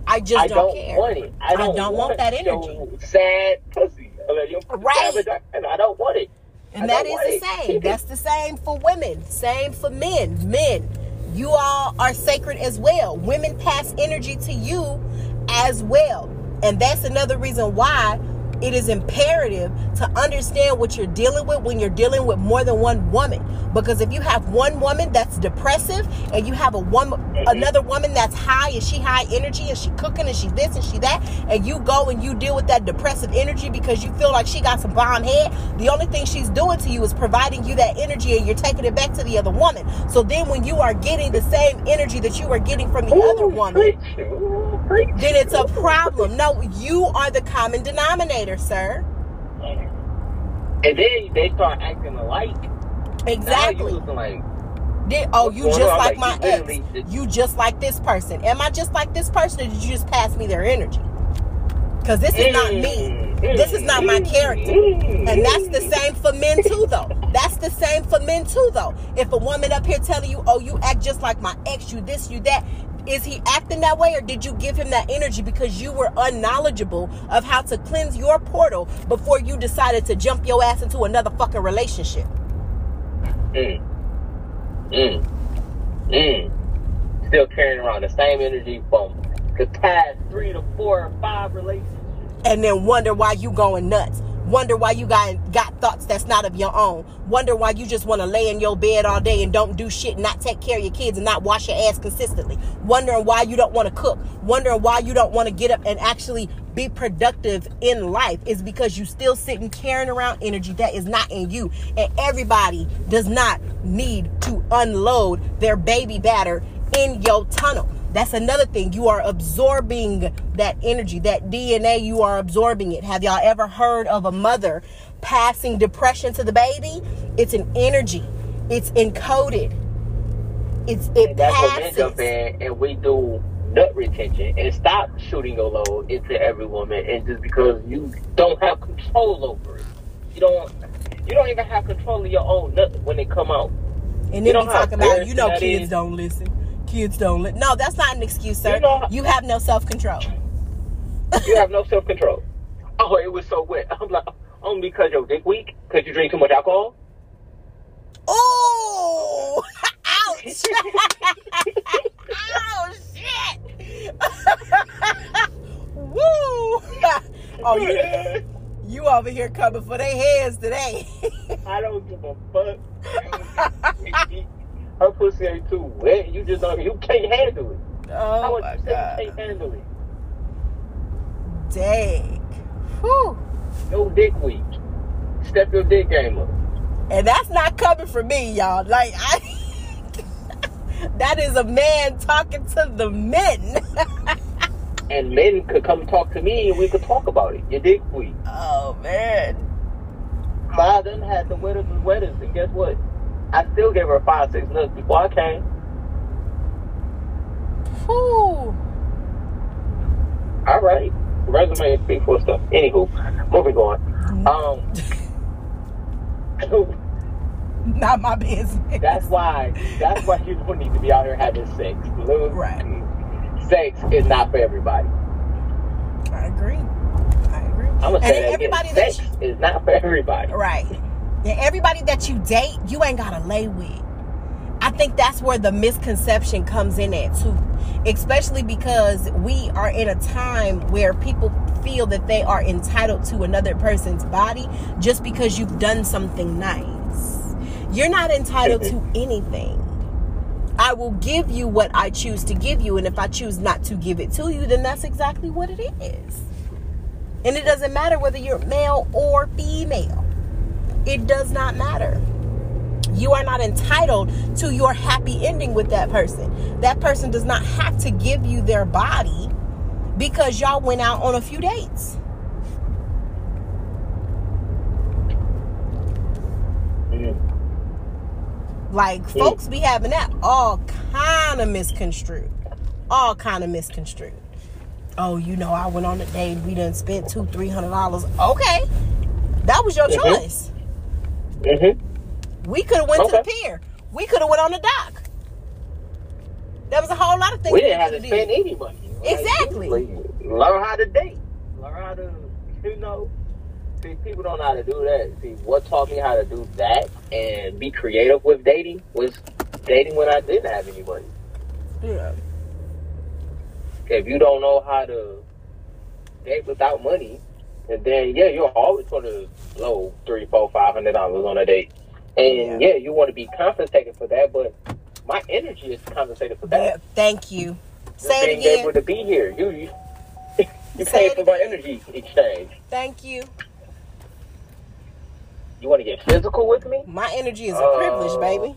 I just don't care. Want it. I don't want that energy. Sad pussy. Right. And I don't want it. And that is the same. That's the same for women. Same for men. Men, you all are sacred as well. Women pass energy to you as well. And that's another reason why it is imperative to understand what you're dealing with when you're dealing with more than one woman. Because if you have one woman that's depressive and you have another woman that's high, and she high energy and she cooking and she this and she that, and you go and you deal with that depressive energy because you feel like she got some bomb head, the only thing she's doing to you is providing you that energy, and you're taking it back to the other woman. So then when you are getting the same energy that you are getting from the other woman, then it's a problem. No, you are the common denominator, sir. And then they start acting alike. Exactly. Like, you just like my ex. You just like this person. Am I just like this person, or did you just pass me their energy? Because this is not me. This is not my character. And that's the same for men too, though. That's the same for men too, though. If a woman up here telling you, oh, you act just like my ex, you this, you that, is he acting that way, or did you give him that energy because you were unknowledgeable of how to cleanse your portal before you decided to jump your ass into another fucking relationship? Still carrying around the same energy from the past 3 to 4 or 5 relationships. And then wonder why you going nuts. Wonder why you got thoughts that's not of your own. Wonder why you just want to lay in your bed all day and don't do shit, and not take care of your kids, and not wash your ass consistently. Wondering why you don't want to cook. Wondering why you don't want to get up and actually be productive in life. Is because you still sitting carrying around energy that is not in you. And everybody does not need to unload their baby batter in your tunnel. That's another thing. You are absorbing that energy, that DNA, you are absorbing it. Have y'all ever heard of a mother passing depression to the baby? It's an energy. It's encoded. It that's passes. What men jump in and we do nut retention and stop shooting your load into every woman, and just because you don't have control over it. You don't even have control of your own nut when they come out. And then we talk about, kids don't listen. Kids don't listen. No, that's not an excuse, sir. You have no self-control. You have no self-control. Oh, it was so wet. I'm like, only because your dick weak? Because you drink too much alcohol? Oh! Ouch! Oh, shit! Woo! Oh, you over here coming for their heads today. I don't give a fuck. Her pussy ain't too wet. You can't handle it. Oh, my God. You can't handle it. Dang. Whew. Your dick weak. Step your dick game up. And that's not coming from me, y'all. Like, that is a man talking to the men. And men could come talk to me and we could talk about it. Your dick weak. Oh, man. Five of them had the wettest and wettest, and guess what? I still gave her 5-6 nuts before I came. Whew. All right. Resume speak for stuff. Anywho, moving on. Not my business. That's why you don't need to be out here having sex. Right. Sex is not for everybody. I agree. I'm gonna say that again. Sex is not for everybody. Right. And everybody that you date, you ain't gotta lay with. I think that's where the misconception comes in at too. Especially because we are in a time where people feel that they are entitled to another person's body just because you've done something nice. You're not entitled to anything. I will give you what I choose to give you, and if I choose not to give it to you, then that's exactly what it is. And it doesn't matter whether you're male or female. It does not matter. You are not entitled to your happy ending with that person. That person does not have to give you their body because y'all went out on a few dates. Like, folks be having that all kind of misconstrued. All kind of misconstrued. Oh, I went on a date. We done spent $200-$300. Okay. That was your choice. We could have went to the pier. We could have went on the dock. There was a whole lot of things we didn't have to spend any money. Exactly. Learn how to date. Learn how to, see, people don't know how to do that. See, what taught me how to do that and be creative with dating was dating when I didn't have anybody. Yeah. If you don't know how to date without money, and then you're always going to blow $300, $400, $500 on a date, and you want to be compensated for that. But my energy is compensated for that. Yeah, thank you. Just Say it being again. able to be here, you pay for my energy exchange. Thank you. You want to get physical with me? My energy is a privilege, baby.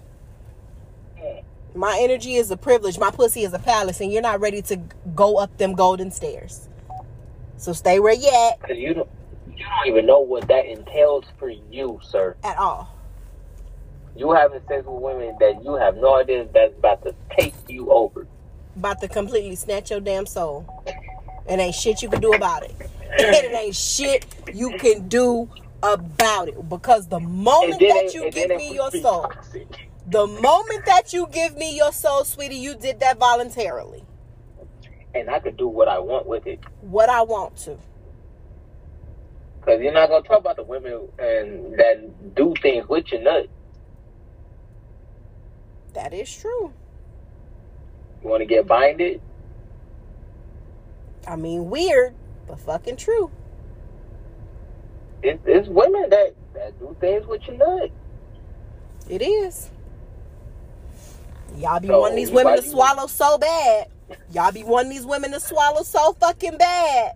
My energy is a privilege. My pussy is a palace, and you're not ready to go up them golden stairs. So stay where you at. Because you don't even know what that entails for you, sir. At all. You having sex with women that you have no idea that's about to take you over. About to completely snatch your damn soul. It ain't shit you can do about it. It ain't shit you can do about it. Because the moment that you give me your soul, the moment that you give me your soul, sweetie, you did that voluntarily. And I could do what I want with it. What I want to. Because you're not going to talk about the women and that do things with your nut. That is true. You want to get binded? I mean, weird, but fucking true. It's women that do things with your nut. It is. Y'all be wanting these women to swallow so bad. Y'all be wanting these women to swallow so fucking bad.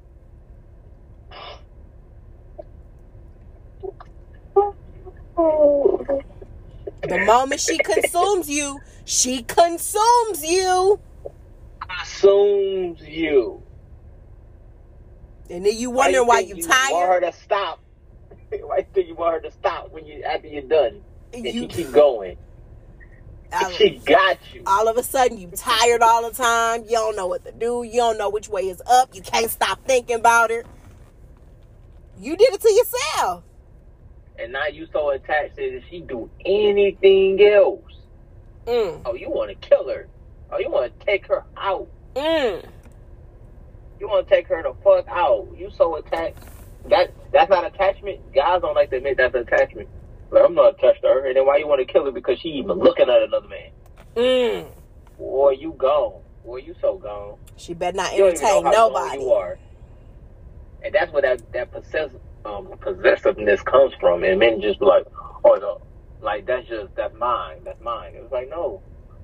The moment she consumes you, she consumes you. Consumes you. And then you wonder why you tired. You want her to stop. Why do you want her to stop after you're done? And she keep going. She got you. All of a sudden, you tired all the time. You don't know what to do. You don't know which way is up. You can't stop thinking about it. You did it to yourself. And now you so attached to it, she do anything else. Oh, you want to kill her. Oh, you want to take her out. You want to take her the fuck out. You so attached. That's not attachment. Guys don't like to admit that's attachment. Like, I'm not attached to her. And then why you want to kill her? Because she even looking at another man. Boy, you gone. Boy, you so gone. She better not entertain nobody. You are. And that's where that possessiveness comes from. And men just be like, oh, no. Like, that's mine. That's mine. It was like, no,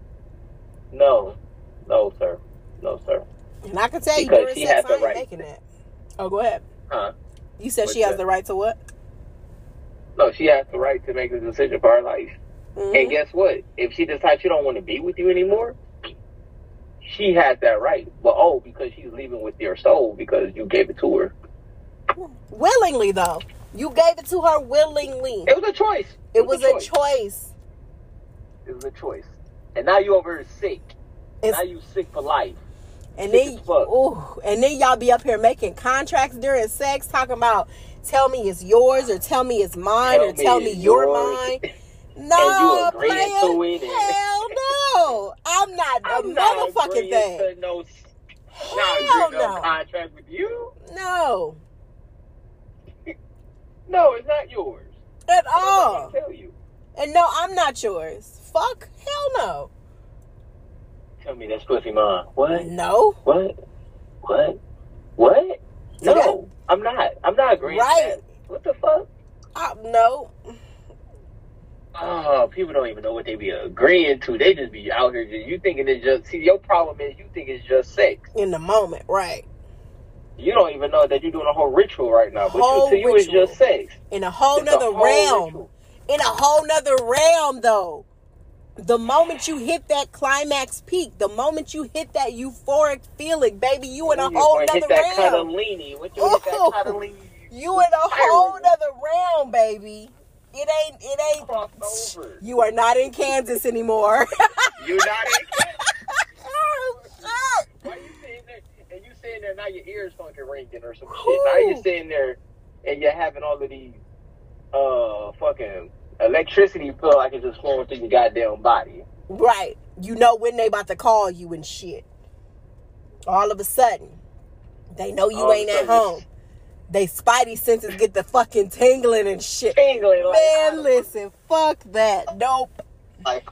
sir. No, sir. And I can tell you, during sex, I ain't making that. Oh, go ahead. Huh? You said she has the right to what? No, she has the right to make the decision for her life. And guess what? If she decides she don't want to be with you anymore, she has that right. But, because she's leaving with your soul because you gave it to her. Willingly, though. You gave it to her willingly. It was a choice. It was a choice. It was a choice. And now you over here sick. Now you sick for life. And then, and then y'all be up here making contracts during sex, talking about, tell me it's yours, or tell me it's mine, or tell me you're mine. No, and you agreeing to it. Hell no. I'm not a motherfucking thing. Hell no. Contract with you? No. No, it's not yours. At all. I tell you. And no, I'm not yours. Fuck. Hell no. Tell me that's pussy mine. What? No. What? No, I'm not. I'm not agreeing to that. What the fuck? No. Oh, people don't even know what they be agreeing to. They just be out here. You thinking it's just... See, your problem is you think it's just sex. In the moment, right. You don't even know that you're doing a whole ritual right now. But to you, it's just sex. In a whole nother realm. Ritual. In a whole nother realm, though. The moment you hit that climax peak, the moment you hit that euphoric feeling, baby, you in a whole nother realm. You in a whole nother realm, baby. It ain't. You are not in Kansas anymore. You're not in Kansas. Oh, shit. Why you sitting there? And you sitting there, now your ears fucking ringing or some shit. Now you're sitting there and you're having all of these fucking electricity feel like it's just flowing through your goddamn body. Right. You know when they about to call you and shit. All of a sudden, they know you ain't at home. They spidey senses get the fucking tingling and shit. Tingling, like, man, listen, fuck that. Nope. Like,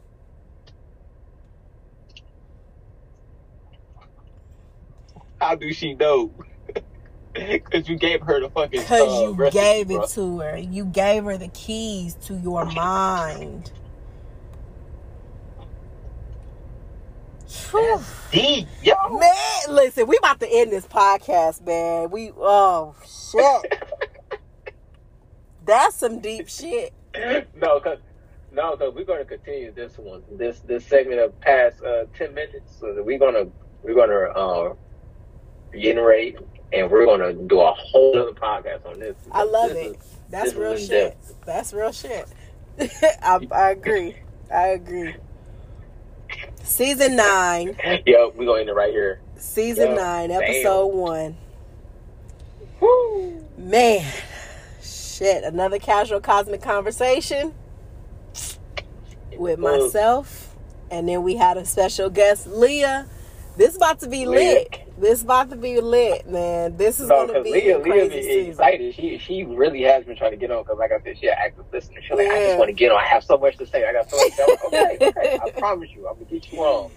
how do she know? Because you gave her the fucking Because you recipe, gave bro. it to her. You gave her the keys to your mind. Whew. Deep, yo. Man, listen, we about to end this podcast, man. Oh, shit. That's some deep shit. No, because we're going to continue this one, this segment of past 10 minutes. So that we're gonna reiterate, and we're gonna do a whole other podcast on this. I love it. That's real shit. That's real shit. I agree. Season 9. Yep, we're gonna end it right here. Season 9, episode 1. Woo. Man, shit. Another casual cosmic conversation with myself, and then we had a special guest, Leah. This about to be lit. This about to be lit, man. This is going to be a crazy season. Excited. She really has been trying to get on because, like I said, she an active listener. She's like, I just want to get on. I have so much to say. I got so much to say. Okay. I promise you, I'm gonna get you on.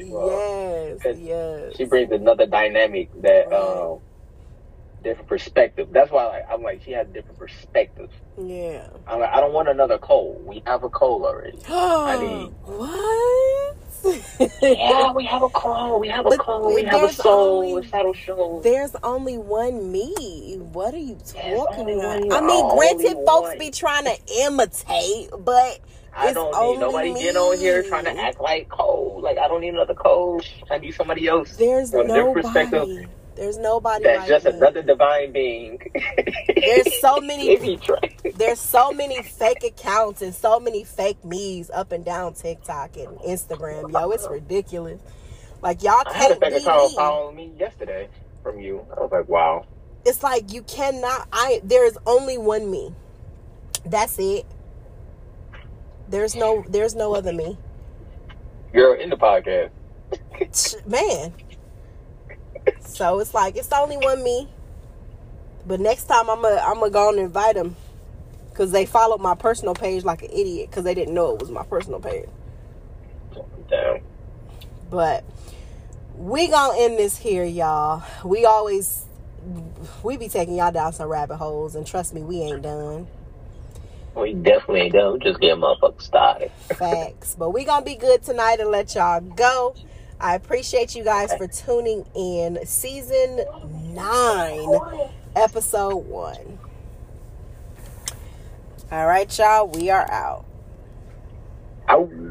Yes. She brings another dynamic that different perspective. That's why I'm like, she has different perspectives. Yeah. I'm like, I don't want another Cole. We have a Cole already. I need what? Yeah, we have a Cole. We have a Cole. We have a soul. A shadow show. There's only one me. What are you talking about? I mean, granted, folks be trying to imitate, but I don't need nobody get on here trying to act like Cole. Like, I don't need another Cole. I need somebody else. There's nobody. There's nobody. That's just another divine being. There's so many. There's so many fake accounts and so many fake me's up and down TikTok and Instagram. Yo, it's ridiculous. Like, y'all can't. I had a fake account following me yesterday from you. I was like, wow. It's like you cannot. There's only one me. That's it. There's no other me. Girl, in the podcast. Man. So it's like it's only one me. But next time I'm gonna go and invite them because they followed my personal page like an idiot because they didn't know it was my personal page. Damn. But we gonna end this here, y'all. We be taking y'all down some rabbit holes, and trust me, we ain't done. We definitely ain't done. We just get motherfuckers started. Facts. But we gonna be good tonight and let y'all go. I appreciate you guys for tuning in. Season 9, episode 1. All right, y'all. We are out. Out.